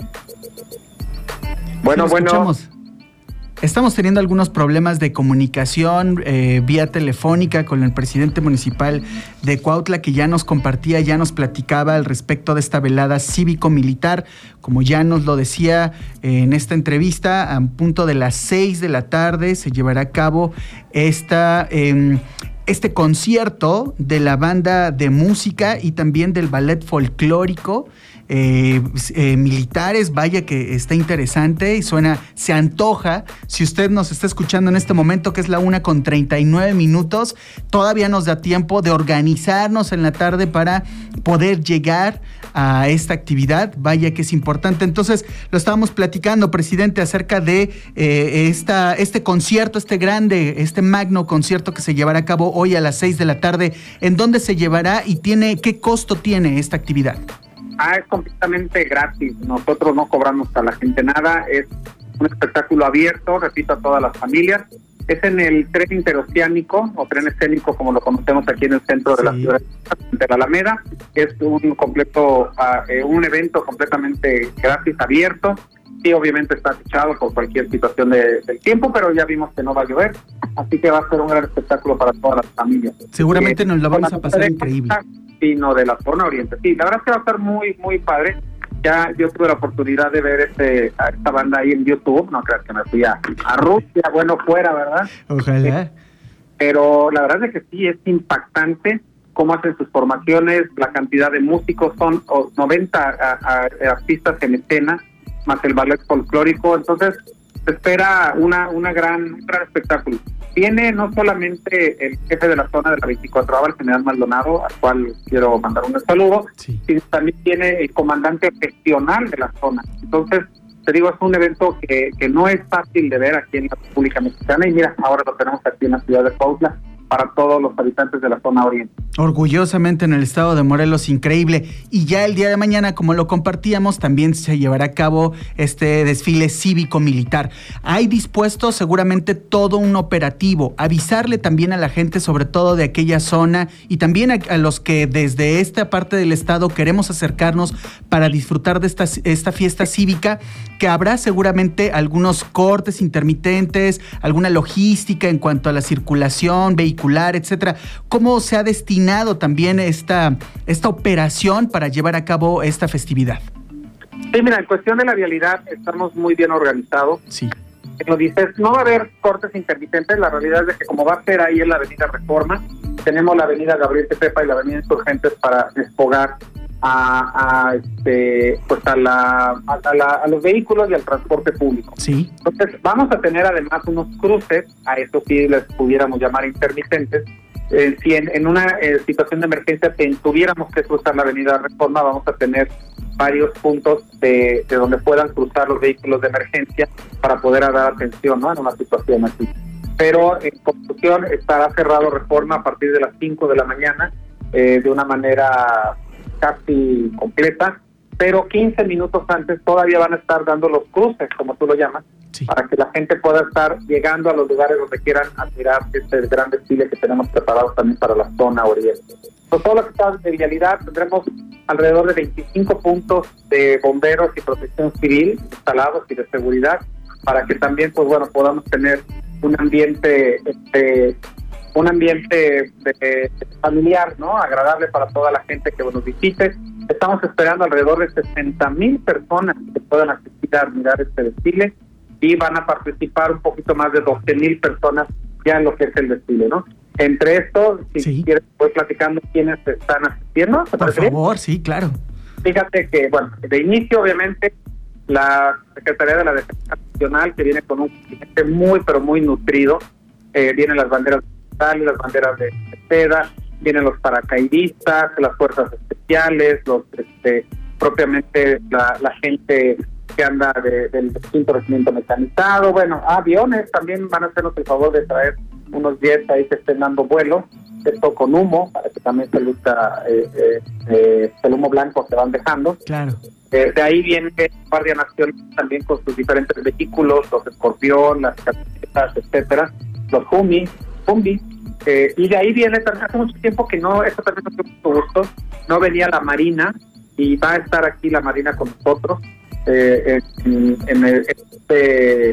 Bueno, sí, lo escuchamos. Bueno. Estamos teniendo algunos problemas de comunicación eh, vía telefónica con el presidente municipal de Cuautla, que ya nos compartía, ya nos platicaba al respecto de esta velada cívico-militar. Como ya nos lo decía eh, en esta entrevista, a punto de las seis de la tarde se llevará a cabo esta... Eh, este concierto de la banda de música y también del ballet folclórico eh, eh, militares. Vaya que está interesante y suena, se antoja. Si usted nos está escuchando en este momento, que es la una con treinta y nueve minutos, todavía nos da tiempo de organizarnos en la tarde para poder llegar a esta actividad. Vaya que es importante. Entonces, lo estábamos platicando, presidente, acerca de eh, esta, este concierto, este grande, este magno concierto que se llevará a cabo hoy a las seis de la tarde. ¿En dónde se llevará y tiene qué costo tiene esta actividad? Ah, es completamente gratis. Nosotros no cobramos a la gente nada. Es un espectáculo abierto, repito, a todas las familias. Es en el tren interoceánico o tren escénico, como lo conocemos aquí en el centro de sí. la ciudad de la Alameda. Es un completo, uh, eh, un evento completamente gratis, abierto. Sí, obviamente está fechado por cualquier situación de, del tiempo, pero ya vimos que no va a llover, así que va a ser un gran espectáculo para todas las familias. Seguramente eh, nos lo vamos a pasar increíble. Sino de la zona oriente. Sí, la verdad es que va a ser muy, muy padre. Ya yo tuve la oportunidad de ver este a esta banda ahí en YouTube. No creas que me fui a, a Rusia, bueno, fuera, ¿verdad? Ojalá. Eh, pero la verdad es que sí, es impactante cómo hacen sus formaciones, la cantidad de músicos, son oh, noventa a, a, artistas en escena, más el ballet folclórico. Entonces se espera una una gran un gran espectáculo. Viene no solamente el jefe de la zona de la veinticuatrava, el general Maldonado, al cual quiero mandar un saludo, sí. sino también viene el comandante regional de la zona. Entonces, te digo, es un evento que, que no es fácil de ver aquí en la República Mexicana, y mira, ahora lo tenemos aquí en la ciudad de Cuautla para todos los habitantes de la zona oriente. Orgullosamente en el estado de Morelos, increíble. Y ya el día de mañana, como lo compartíamos, también se llevará a cabo este desfile cívico-militar. Hay dispuesto seguramente todo un operativo. Avisarle también a la gente, sobre todo de aquella zona, y también a, a los que desde esta parte del estado queremos acercarnos para disfrutar de esta, esta fiesta cívica, que habrá seguramente algunos cortes intermitentes, alguna logística en cuanto a la circulación vehicular, etcétera. ¿Cómo se ha destinado coordinado también esta, esta operación para llevar a cabo esta festividad? Sí, mira, en cuestión de la vialidad estamos muy bien organizados. Sí. Lo dices, no va a haber cortes intermitentes, la realidad es de que como va a ser ahí en la avenida Reforma, tenemos la avenida Gabriel Tepepa y la avenida Insurgentes para desfogar a, a este pues a la, a la a los vehículos y al transporte público. Sí. Entonces vamos a tener además unos cruces, a eso sí les pudiéramos llamar intermitentes. Eh, si en, en una eh, situación de emergencia que tuviéramos que cruzar la avenida Reforma, vamos a tener varios puntos de, de donde puedan cruzar los vehículos de emergencia para poder dar atención, ¿no?, en una situación así. Pero en conclusión estará cerrado Reforma a partir de las cinco de la mañana eh, de una manera casi completa, pero quince minutos antes todavía van a estar dando los cruces, como tú lo llamas, sí, para que la gente pueda estar llegando a los lugares donde quieran admirar este gran desfile que tenemos preparado también para la zona oriente. Por todo lo que está de vialidad, tendremos alrededor de veinticinco puntos de bomberos y protección civil instalados y de seguridad, para que también, pues bueno, podamos tener un ambiente este, un ambiente de, de familiar, ¿no?, agradable para toda la gente que nos visite. Estamos esperando alrededor de sesenta mil personas que puedan asistir a admirar este desfile, y van a participar un poquito más de doce mil personas ya en lo que es el desfile, ¿no? Entre estos, si sí. quieres, voy platicando quiénes están asistiendo. Por favor, sí, claro. Fíjate que, bueno, de inicio, obviamente, la Secretaría de la Defensa Nacional, que viene con un cliente muy, pero muy nutrido, eh, vienen las banderas de las banderas de seda, vienen los paracaidistas, las fuerzas especiales, los este, propiamente la, la gente que anda de, del quinto regimiento mecanizado, bueno, aviones también van a hacernos el favor de traer unos diez ahí que estén dando vuelo, esto con humo, para que también se luzca eh, eh, eh, el humo blanco que van dejando. Claro. Eh, de ahí viene Guardia Nacional también con sus diferentes vehículos, los Escorpión, las camionetas, etcétera, los Humi, Humbi, eh, y de ahí viene también, hace mucho tiempo que no, eso también nos dio mucho gusto, no venía la Marina, y va a estar aquí la Marina con nosotros, eh, en, en, el, este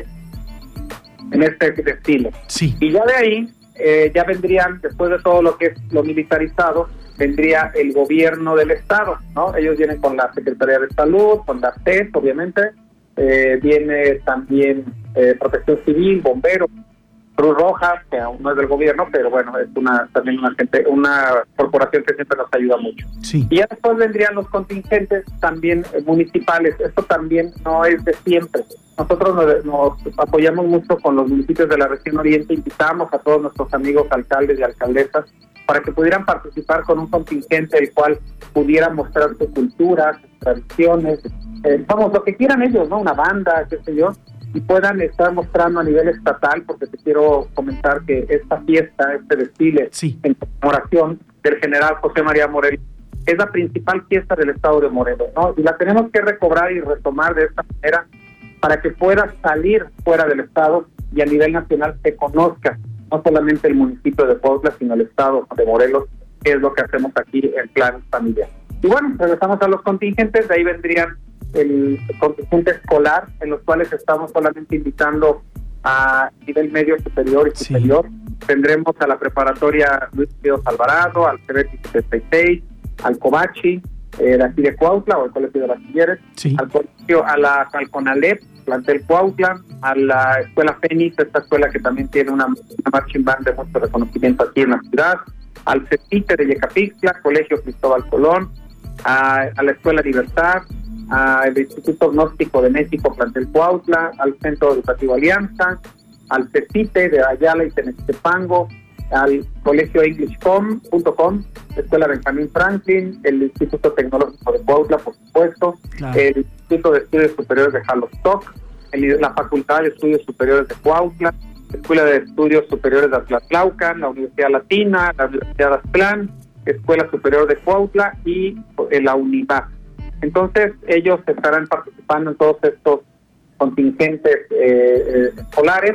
en este desfile. Sí. Y ya de ahí, eh, ya vendrían, después de todo lo que es lo militarizado, vendría el gobierno del estado, ¿no? Ellos vienen con la Secretaría de Salud, con la T E S, obviamente, eh, viene también eh, Protección Civil, Bomberos, Cruz Roja, que aún no es del gobierno, pero bueno, es una también una gente, una corporación que siempre nos ayuda mucho. Sí. Y ya después vendrían los contingentes también eh, municipales. Esto también no es de siempre. Nosotros nos, nos apoyamos mucho con los municipios de la región oriente, invitamos a todos nuestros amigos alcaldes y alcaldesas para que pudieran participar con un contingente el cual pudiera mostrar su cultura, sus tradiciones, eh, vamos, lo que quieran ellos, ¿no? Una banda, qué sé yo, y puedan estar mostrando a nivel estatal, porque te quiero comentar que esta fiesta, este desfile sí. en conmemoración del general José María Morelos, es la principal fiesta del estado de Morelos, ¿no? Y la tenemos que recobrar y retomar de esta manera para que pueda salir fuera del estado y a nivel nacional se conozca no solamente el municipio de Cuautla, sino el estado de Morelos, que es lo que hacemos aquí en plan familiar. Y bueno, regresamos a los contingentes, de ahí vendrían el contingente escolar, en los cuales estamos solamente invitando a nivel medio, superior y superior. Sí. Tendremos a la preparatoria Luis Ríos Alvarado, al C B T setenta y seis, al Covachi, eh, de aquí de Cuautla, o el Colegio de Bachilleres, sí. al colegio, a la al CONALEP, plantel Cuautla, a la Escuela Fénix, esta escuela que también tiene una, una marching band de mucho reconocimiento aquí en la ciudad, al CEPITE de Yecapixtla, Colegio Cristóbal Colón, a, a la Escuela Libertad, al Instituto Gnóstico de México, plantel Cuautla, al Centro Educativo Alianza, al CEPITE de Ayala y Tenextepango, al Colegio English punto com, Escuela Benjamín Franklin, el Instituto Tecnológico de Cuautla, por supuesto, claro. El Instituto de Estudios Superiores de Jalostoc, el, la Facultad de Estudios Superiores de Cuautla, la Escuela de Estudios Superiores de Atlatlaucan, la Universidad Latina, la Universidad Aztlán, Escuela Superior de Cuautla y eh, la UNIVAC. Entonces, ellos estarán participando en todos estos contingentes eh, eh, escolares.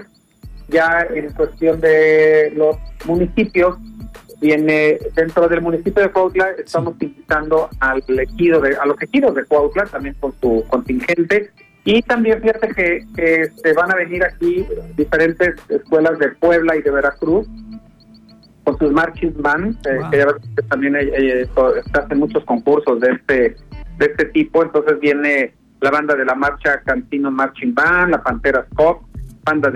Ya en cuestión de los municipios, viene dentro del municipio de Cuautla, estamos sí. invitando al ejido de, a los ejidos de Cuautla, también con su contingente, y también fíjate que, que se van a venir aquí diferentes escuelas de Puebla y de Veracruz, con sus marching band, eh, Wow. que ya ves que también eh, eh, hacen muchos concursos de este de este tipo. Entonces viene la banda de la marcha Cantino Marching Band, la Panteras Pop, banda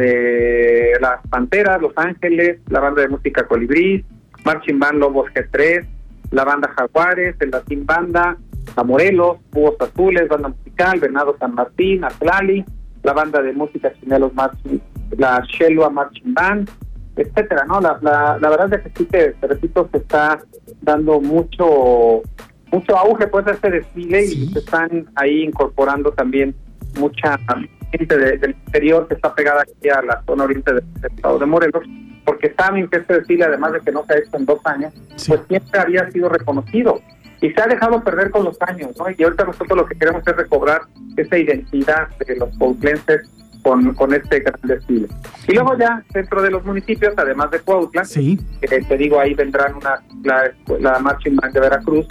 de las Panteras, Los Ángeles, la banda de música Colibrí, Marching Band Lobos G tres, la banda Jaguares, el Latín Banda, a Morelos, Búhos Azules, banda musical, Venado San Martín, Atlali, la banda de música Chinelos Marching, la Shelua Marching Band, etcétera, ¿no? La, la, la verdad es que sí, te, te repito, se está dando mucho mucho auge pues a este desfile, sí. Y se están ahí incorporando también mucha gente de, del exterior que está pegada aquí a la zona oriente del, del estado de Morelos, porque saben que este desfile, además de que no se ha hecho en dos años, sí. Pues siempre había sido reconocido y se ha dejado perder con los años, ¿no? Y ahorita nosotros lo que queremos es recobrar esa identidad de los cuautlenses con, con este gran desfile. Y luego ya dentro de los municipios, además de Cuautla, sí. eh, te digo, ahí vendrán una la, la Marching Band de Veracruz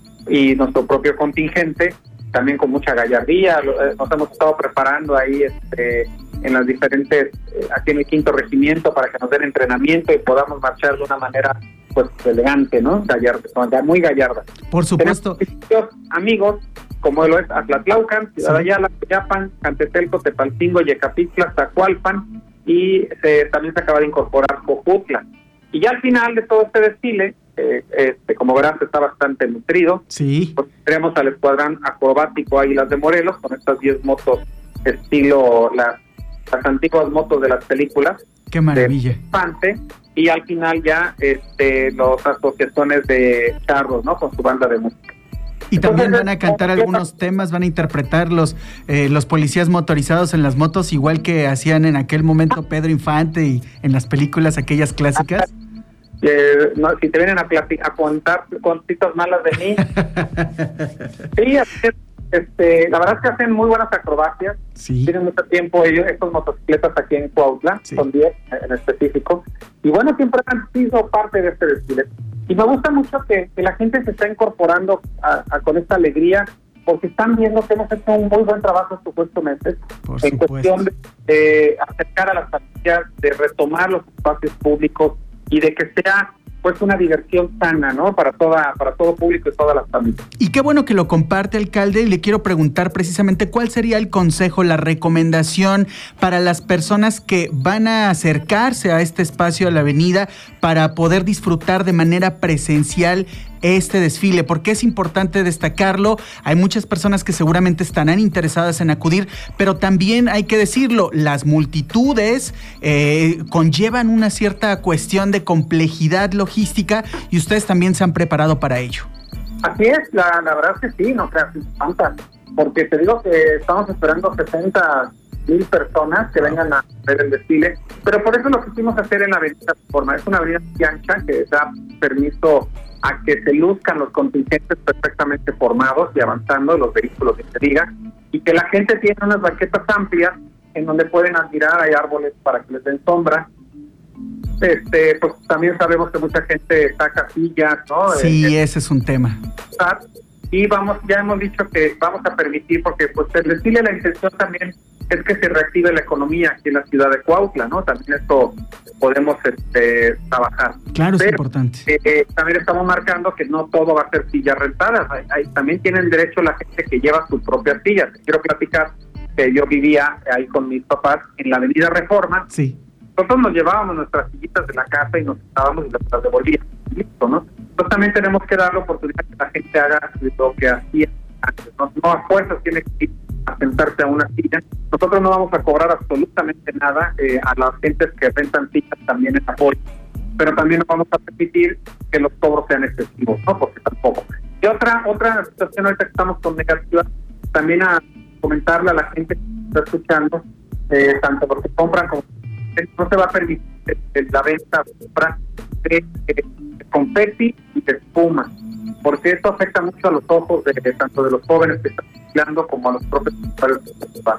y nuestro propio contingente, también con mucha gallardía. Nos hemos estado preparando ahí este, en las diferentes, eh, aquí en el quinto regimiento, para que nos den entrenamiento y podamos marchar de una manera pues elegante, ¿no? Gallarda, muy gallarda. Por supuesto. Tenemos amigos, como lo es Atlatlaucan, Ciudad sí. Ayala, Coyapan, Cantetelco, Tepalcingo, Yecapixtla, Tacualpan, y se, también se acaba de incorporar Jojutla. Y ya al final de todo este desfile, Eh, este, como verás, está bastante nutrido. Sí. Pues tenemos al escuadrón acrobático Águilas de Morelos con estas diez motos estilo las, las antiguas motos de las películas. Qué maravilla. De y al final ya este los asociaciones de charros, ¿no? Con su banda de música. Y también van a cantar algunos temas, van a interpretar los eh, los policías motorizados en las motos, igual que hacían en aquel momento Pedro Infante y en las películas aquellas clásicas. Eh, no, si te vienen a, a contar cositas malas de mí. Sí, este, la verdad es que hacen muy buenas acrobacias. Sí. Tienen mucho tiempo ellos, estos motocicletas aquí en Cuautla, sí. Son diez en específico. Y bueno, siempre han sido parte de este desfile. Y me gusta mucho que, que la gente se está incorporando a, a, con esta alegría, porque están viendo que hemos hecho un muy buen trabajo estos ocho meses Por en supuesto. cuestión de eh, acercar a las familias, de retomar los espacios públicos y de que sea pues una diversión sana, ¿no? Para toda, para todo público y todas las familias. Y qué bueno que lo comparte, alcalde, y le quiero preguntar precisamente cuál sería el consejo, la recomendación para las personas que van a acercarse a este espacio, a la avenida, para poder disfrutar de manera presencial este desfile, porque es importante destacarlo. Hay muchas personas que seguramente estarán interesadas en acudir, pero también hay que decirlo, las multitudes eh, conllevan una cierta cuestión de complejidad logística y ustedes también se han preparado para ello. Así es, la, la verdad es que sí, no creas, espanta, porque te digo que estamos esperando sesenta mil personas que vengan a ver el desfile, pero por eso lo quisimos hacer en la avenida Reforma. Es una avenida muy ancha que da permiso a que se luzcan los contingentes perfectamente formados y avanzando los vehículos que se diga, y que la gente tiene unas banquetas amplias en donde pueden admirar, hay árboles para que les den sombra. Este, pues también sabemos que mucha gente saca sillas, ¿no? Sí, eh, ese es un tema. Y vamos, ya hemos dicho que vamos a permitir, porque pues el desfile, la intención también es que se reactive la economía aquí en la ciudad de Cuautla, ¿no? También esto podemos este, trabajar. Claro, Pero, es importante. Eh, eh, también estamos marcando que no todo va a ser sillas rentadas. Hay, hay, también tienen derecho la gente que lleva sus propias sillas. Quiero platicar que yo vivía ahí con mis papás en la avenida Reforma. Sí. Nosotros nos llevábamos nuestras sillitas de la casa y nos sentábamos y las devolvíamos. Listo, ¿no? Entonces también tenemos que dar la oportunidad que la gente haga lo que hacía antes. No, no a fuerzas tiene que ir a sentarse a una silla. Nosotros no vamos a cobrar absolutamente nada eh, a las gentes que rentan sillas también en apoyo, pero también no vamos a permitir que los cobros sean excesivos, ¿no? Porque tampoco. Y otra otra situación ahorita que estamos con negativa, también a comentarle a la gente que está escuchando, eh, tanto porque compran como no se va a permitir la venta de, de confeti y de espuma, porque esto afecta mucho a los ojos de, de tanto de los jóvenes que están estudiando como a los propios usuarios que están.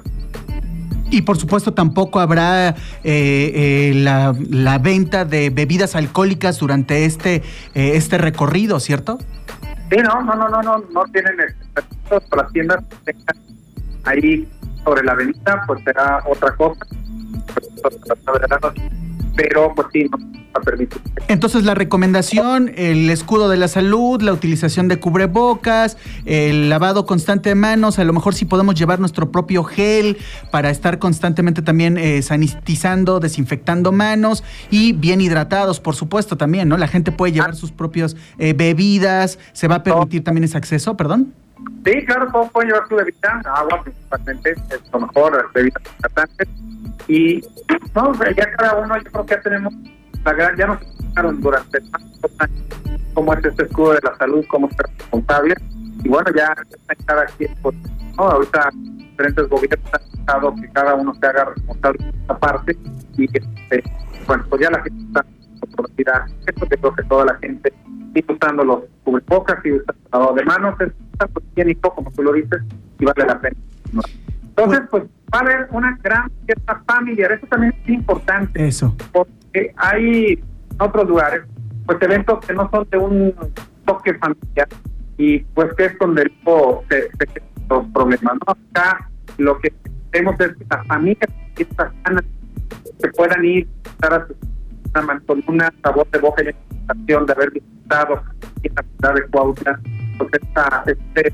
Y por supuesto tampoco habrá eh, eh, la, la venta de bebidas alcohólicas durante este eh, este recorrido, ¿cierto? Sí, no, no, no, no, no, no tienen permisos para las tiendas que tengan ahí sobre la avenida, pues será otra cosa. pero pues sí, no va a permitir. Entonces la recomendación, el escudo de la salud, la utilización de cubrebocas, el lavado constante de manos, a lo mejor sí podemos llevar nuestro propio gel para estar constantemente también eh, sanitizando, desinfectando manos y bien hidratados, por supuesto, también, ¿no? La gente puede llevar sus propias eh, bebidas, ¿se va a permitir también ese acceso, perdón? Sí, claro, todos pueden llevar su bebida, agua principalmente, es lo mejor, bebidas hidratantes. Y no, ya cada uno, yo creo que ya tenemos la gran, ya nos explicaron durante tantos años cómo es este escudo de la salud, cómo ser responsable, y bueno, ya está en cada quien, pues, no, ahorita diferentes gobiernos han pensado que cada uno se haga responsable de esta parte, y este, bueno, pues ya la gente está comprometida, esto que creo que toda la gente sigue usando los cubrebocas y usando el lavado de manos, es tanto higiénico como tú lo dices, y vale la pena. Entonces, pues va a haber una gran fiesta familiar, eso también es importante. Eso. Porque hay otros lugares, pues eventos que no son de un toque familiar, y pues que es donde luego se, se crean los problemas, ¿no? Acá lo que queremos es que las familias fiestas sanas se puedan ir estar a su con una sabor de boca y una sensación de haber visitado en la ciudad de Cuautla, pues esta, este,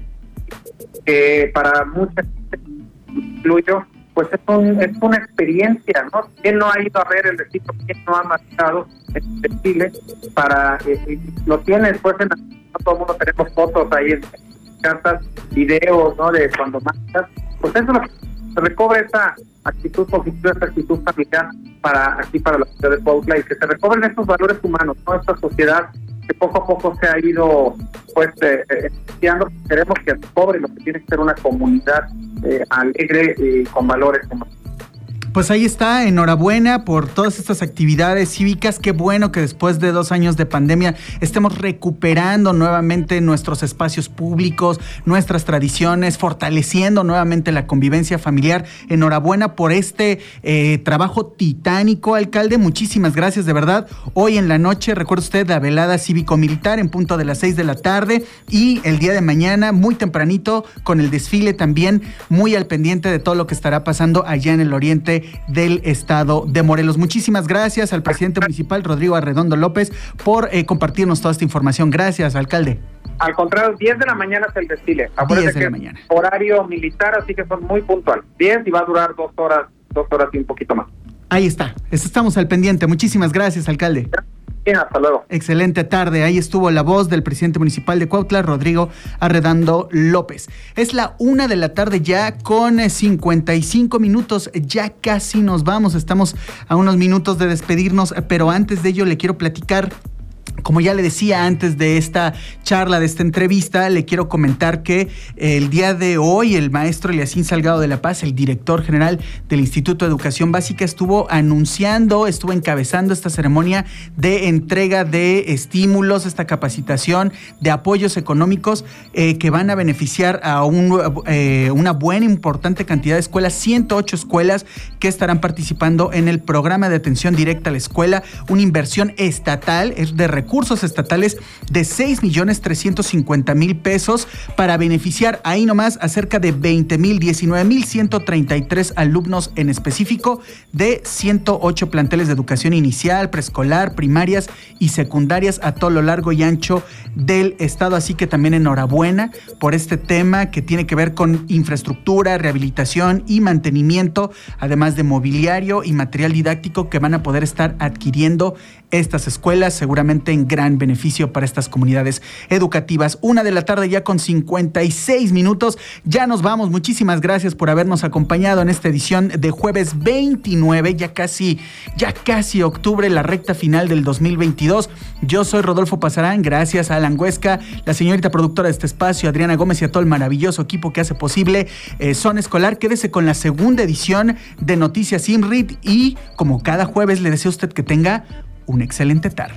que para mucha gente, incluyo, pues es, un, es una experiencia, ¿no? ¿Quién no ha ido a ver el desfile? ¿Quién no ha marchado el desfile? Para, eh, lo tiene después, en, no todo el mundo tenemos fotos ahí en cartas, videos, ¿no? De cuando marchas, pues eso es lo que se recobre esa actitud positiva, esa actitud familiar para aquí, para la ciudad de Cuautla, y que se recobren estos valores humanos, ¿no? Esta sociedad que poco a poco se ha ido pues eh, eh, queremos que recobre lo que tiene que ser una comunidad eh, alegre y con valores humanos. Pues ahí está, enhorabuena por todas estas actividades cívicas. Qué bueno que después de dos años de pandemia estemos recuperando nuevamente nuestros espacios públicos, nuestras tradiciones, fortaleciendo nuevamente la convivencia familiar. Enhorabuena por este eh, trabajo titánico, alcalde. Muchísimas gracias, de verdad. Hoy en la noche, recuerde usted, la velada cívico-militar en punto de las seis de la tarde, y el día de mañana, muy tempranito, con el desfile también, muy al pendiente de todo lo que estará pasando allá en el oriente del estado de Morelos. Muchísimas gracias al presidente municipal, Rodrigo Arredondo López, por eh, compartirnos toda esta información. Gracias, alcalde. Al contrario, diez de la mañana es el desfile. diez de la mañana. Horario militar, así que son muy puntual. diez y va a durar dos horas, dos horas y un poquito más. Ahí está, estamos al pendiente. Muchísimas gracias, alcalde. Bien, hasta luego. Excelente tarde. Ahí estuvo la voz del presidente municipal de Cuautla, Rodrigo Arredondo López. Es la una de la tarde ya con cincuenta y cinco minutos. Ya casi nos vamos. Estamos a unos minutos de despedirnos, pero antes de ello le quiero platicar. Como ya le decía antes de esta charla, de esta entrevista, le quiero comentar que el día de hoy el maestro Eliasín Salgado de la Paz, el director general del Instituto de Educación Básica, estuvo anunciando, estuvo encabezando esta ceremonia de entrega de estímulos, esta capacitación de apoyos económicos eh, que van a beneficiar a un, eh, una buena, importante cantidad de escuelas, ciento ocho escuelas que estarán participando en el programa de atención directa a la escuela, una inversión estatal, es de recursos recursos estatales de seis millones trescientos cincuenta mil pesos para beneficiar ahí nomás a cerca de veinte mil, diecinueve mil ciento treinta y tres alumnos en específico de ciento ocho planteles de educación inicial, preescolar, primarias y secundarias a todo lo largo y ancho del estado. Así que también enhorabuena por este tema que tiene que ver con infraestructura, rehabilitación y mantenimiento, además de mobiliario y material didáctico que van a poder estar adquiriendo estas escuelas, seguramente en gran beneficio para estas comunidades educativas. Una de la tarde ya con cincuenta y seis minutos. Ya nos vamos. Muchísimas gracias por habernos acompañado en esta edición de jueves veintinueve, ya casi, ya casi octubre, la recta final del dos mil veintidós. Yo soy Rodolfo Pazarán. Gracias a Alan Huesca, la señorita productora de este espacio, Adriana Gómez, y a todo el maravilloso equipo que hace posible eh, Zona Escolar. Quédese con la segunda edición de Noticias INRIT y, como cada jueves, le deseo a usted que tenga una excelente tarde.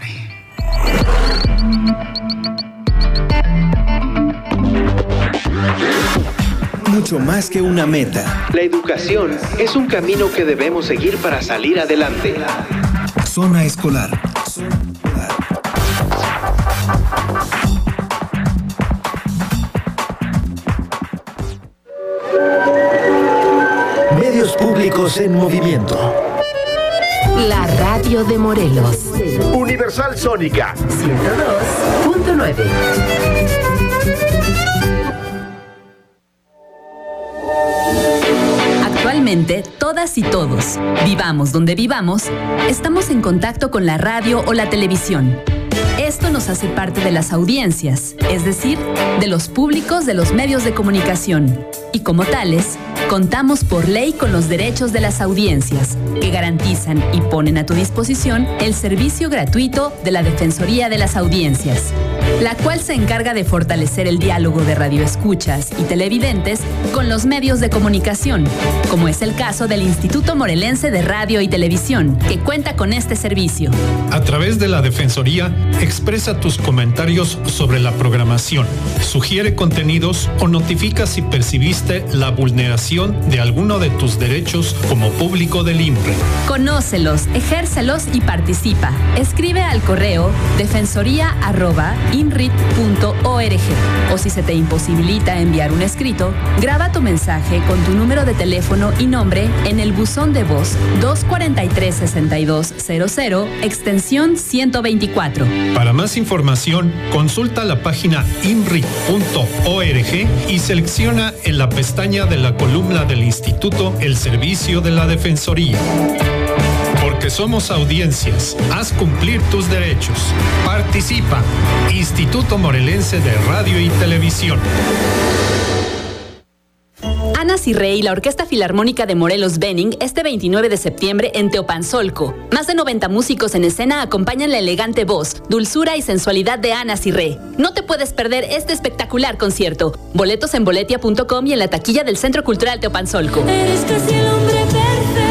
Mucho más que una meta. La educación es un camino que debemos seguir para salir adelante. Zona Escolar. Medios públicos en movimiento. La radio radio de Morelos. Universal Sónica ciento dos punto nueve. Actualmente, todas y todos, vivamos donde vivamos, estamos en contacto con la radio o la televisión. Esto nos hace parte de las audiencias, es decir, de los públicos de los medios de comunicación. Y como tales, contamos por ley con los derechos de las audiencias, que garantizan y ponen a tu disposición el servicio gratuito de la Defensoría de las Audiencias, la cual se encarga de fortalecer el diálogo de radioescuchas y televidentes con los medios de comunicación, como es el caso del Instituto Morelense de Radio y Televisión, que cuenta con este servicio. A través de la Defensoría, expresa tus comentarios sobre la programación, sugiere contenidos o notifica si percibiste la vulneración de alguno de tus derechos como público del I M R E. Conócelos, ejércelos y participa. Escribe al correo defensoría arroba inrit punto org, o si se te imposibilita enviar un escrito, graba tu mensaje con tu número de teléfono y nombre en el buzón de voz dos cuatro tres, seis dos cero cero, extensión ciento veinticuatro. Para más información, consulta la página inrit punto org y selecciona en la pestaña de la columna del Instituto el servicio de la Defensoría. Porque somos audiencias, haz cumplir tus derechos. Participa. Instituto Morelense de Radio y Televisión. Ana Cirré y la Orquesta Filarmónica de Morelos Benning este veintinueve de septiembre en Teopanzolco. Más de noventa músicos en escena acompañan la elegante voz, dulzura y sensualidad de Ana Cirré. No te puedes perder este espectacular concierto. Boletos en boletia punto com y en la taquilla del Centro Cultural Teopanzolco. Eres casi el hombre perfecto.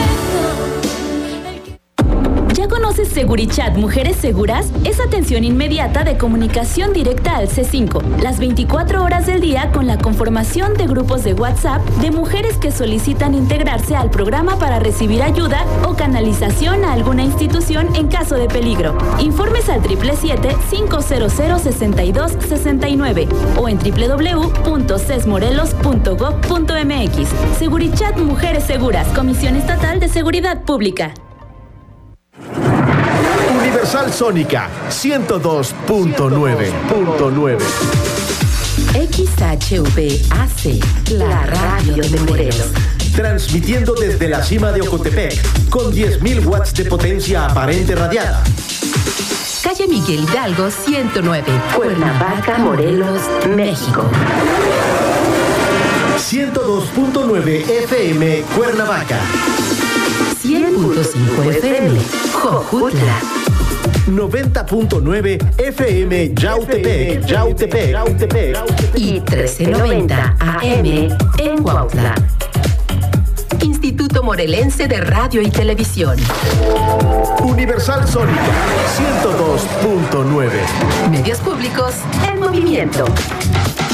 ¿Ya conoces Segurichat Mujeres Seguras? Es atención inmediata de comunicación directa al C cinco, las veinticuatro horas del día, con la conformación de grupos de WhatsApp de mujeres que solicitan integrarse al programa para recibir ayuda o canalización a alguna institución en caso de peligro. Informes al siete siete siete, cinco cero cero, seis dos seis nueve o en doble u doble u doble u punto cesmorelos punto gob punto m x. Segurichat Mujeres Seguras, Comisión Estatal de Seguridad Pública. Universal Sónica ciento dos punto nueve. X H V A C, la radio de Morelos. Transmitiendo desde la cima de Ocotepec con diez mil watts de potencia aparente radiada. Calle Miguel Hidalgo ciento nueve, Cuernavaca, Morelos, México. ciento dos punto nueve F M Cuernavaca. cien punto cinco F M Jojutla. noventa punto nueve F M Yautepec, Yautepec, Yautepec, y trece noventa A M en Cuautla. Instituto Morelense de Radio y Televisión. Universal Sónica ciento dos punto nueve. Medios públicos en movimiento.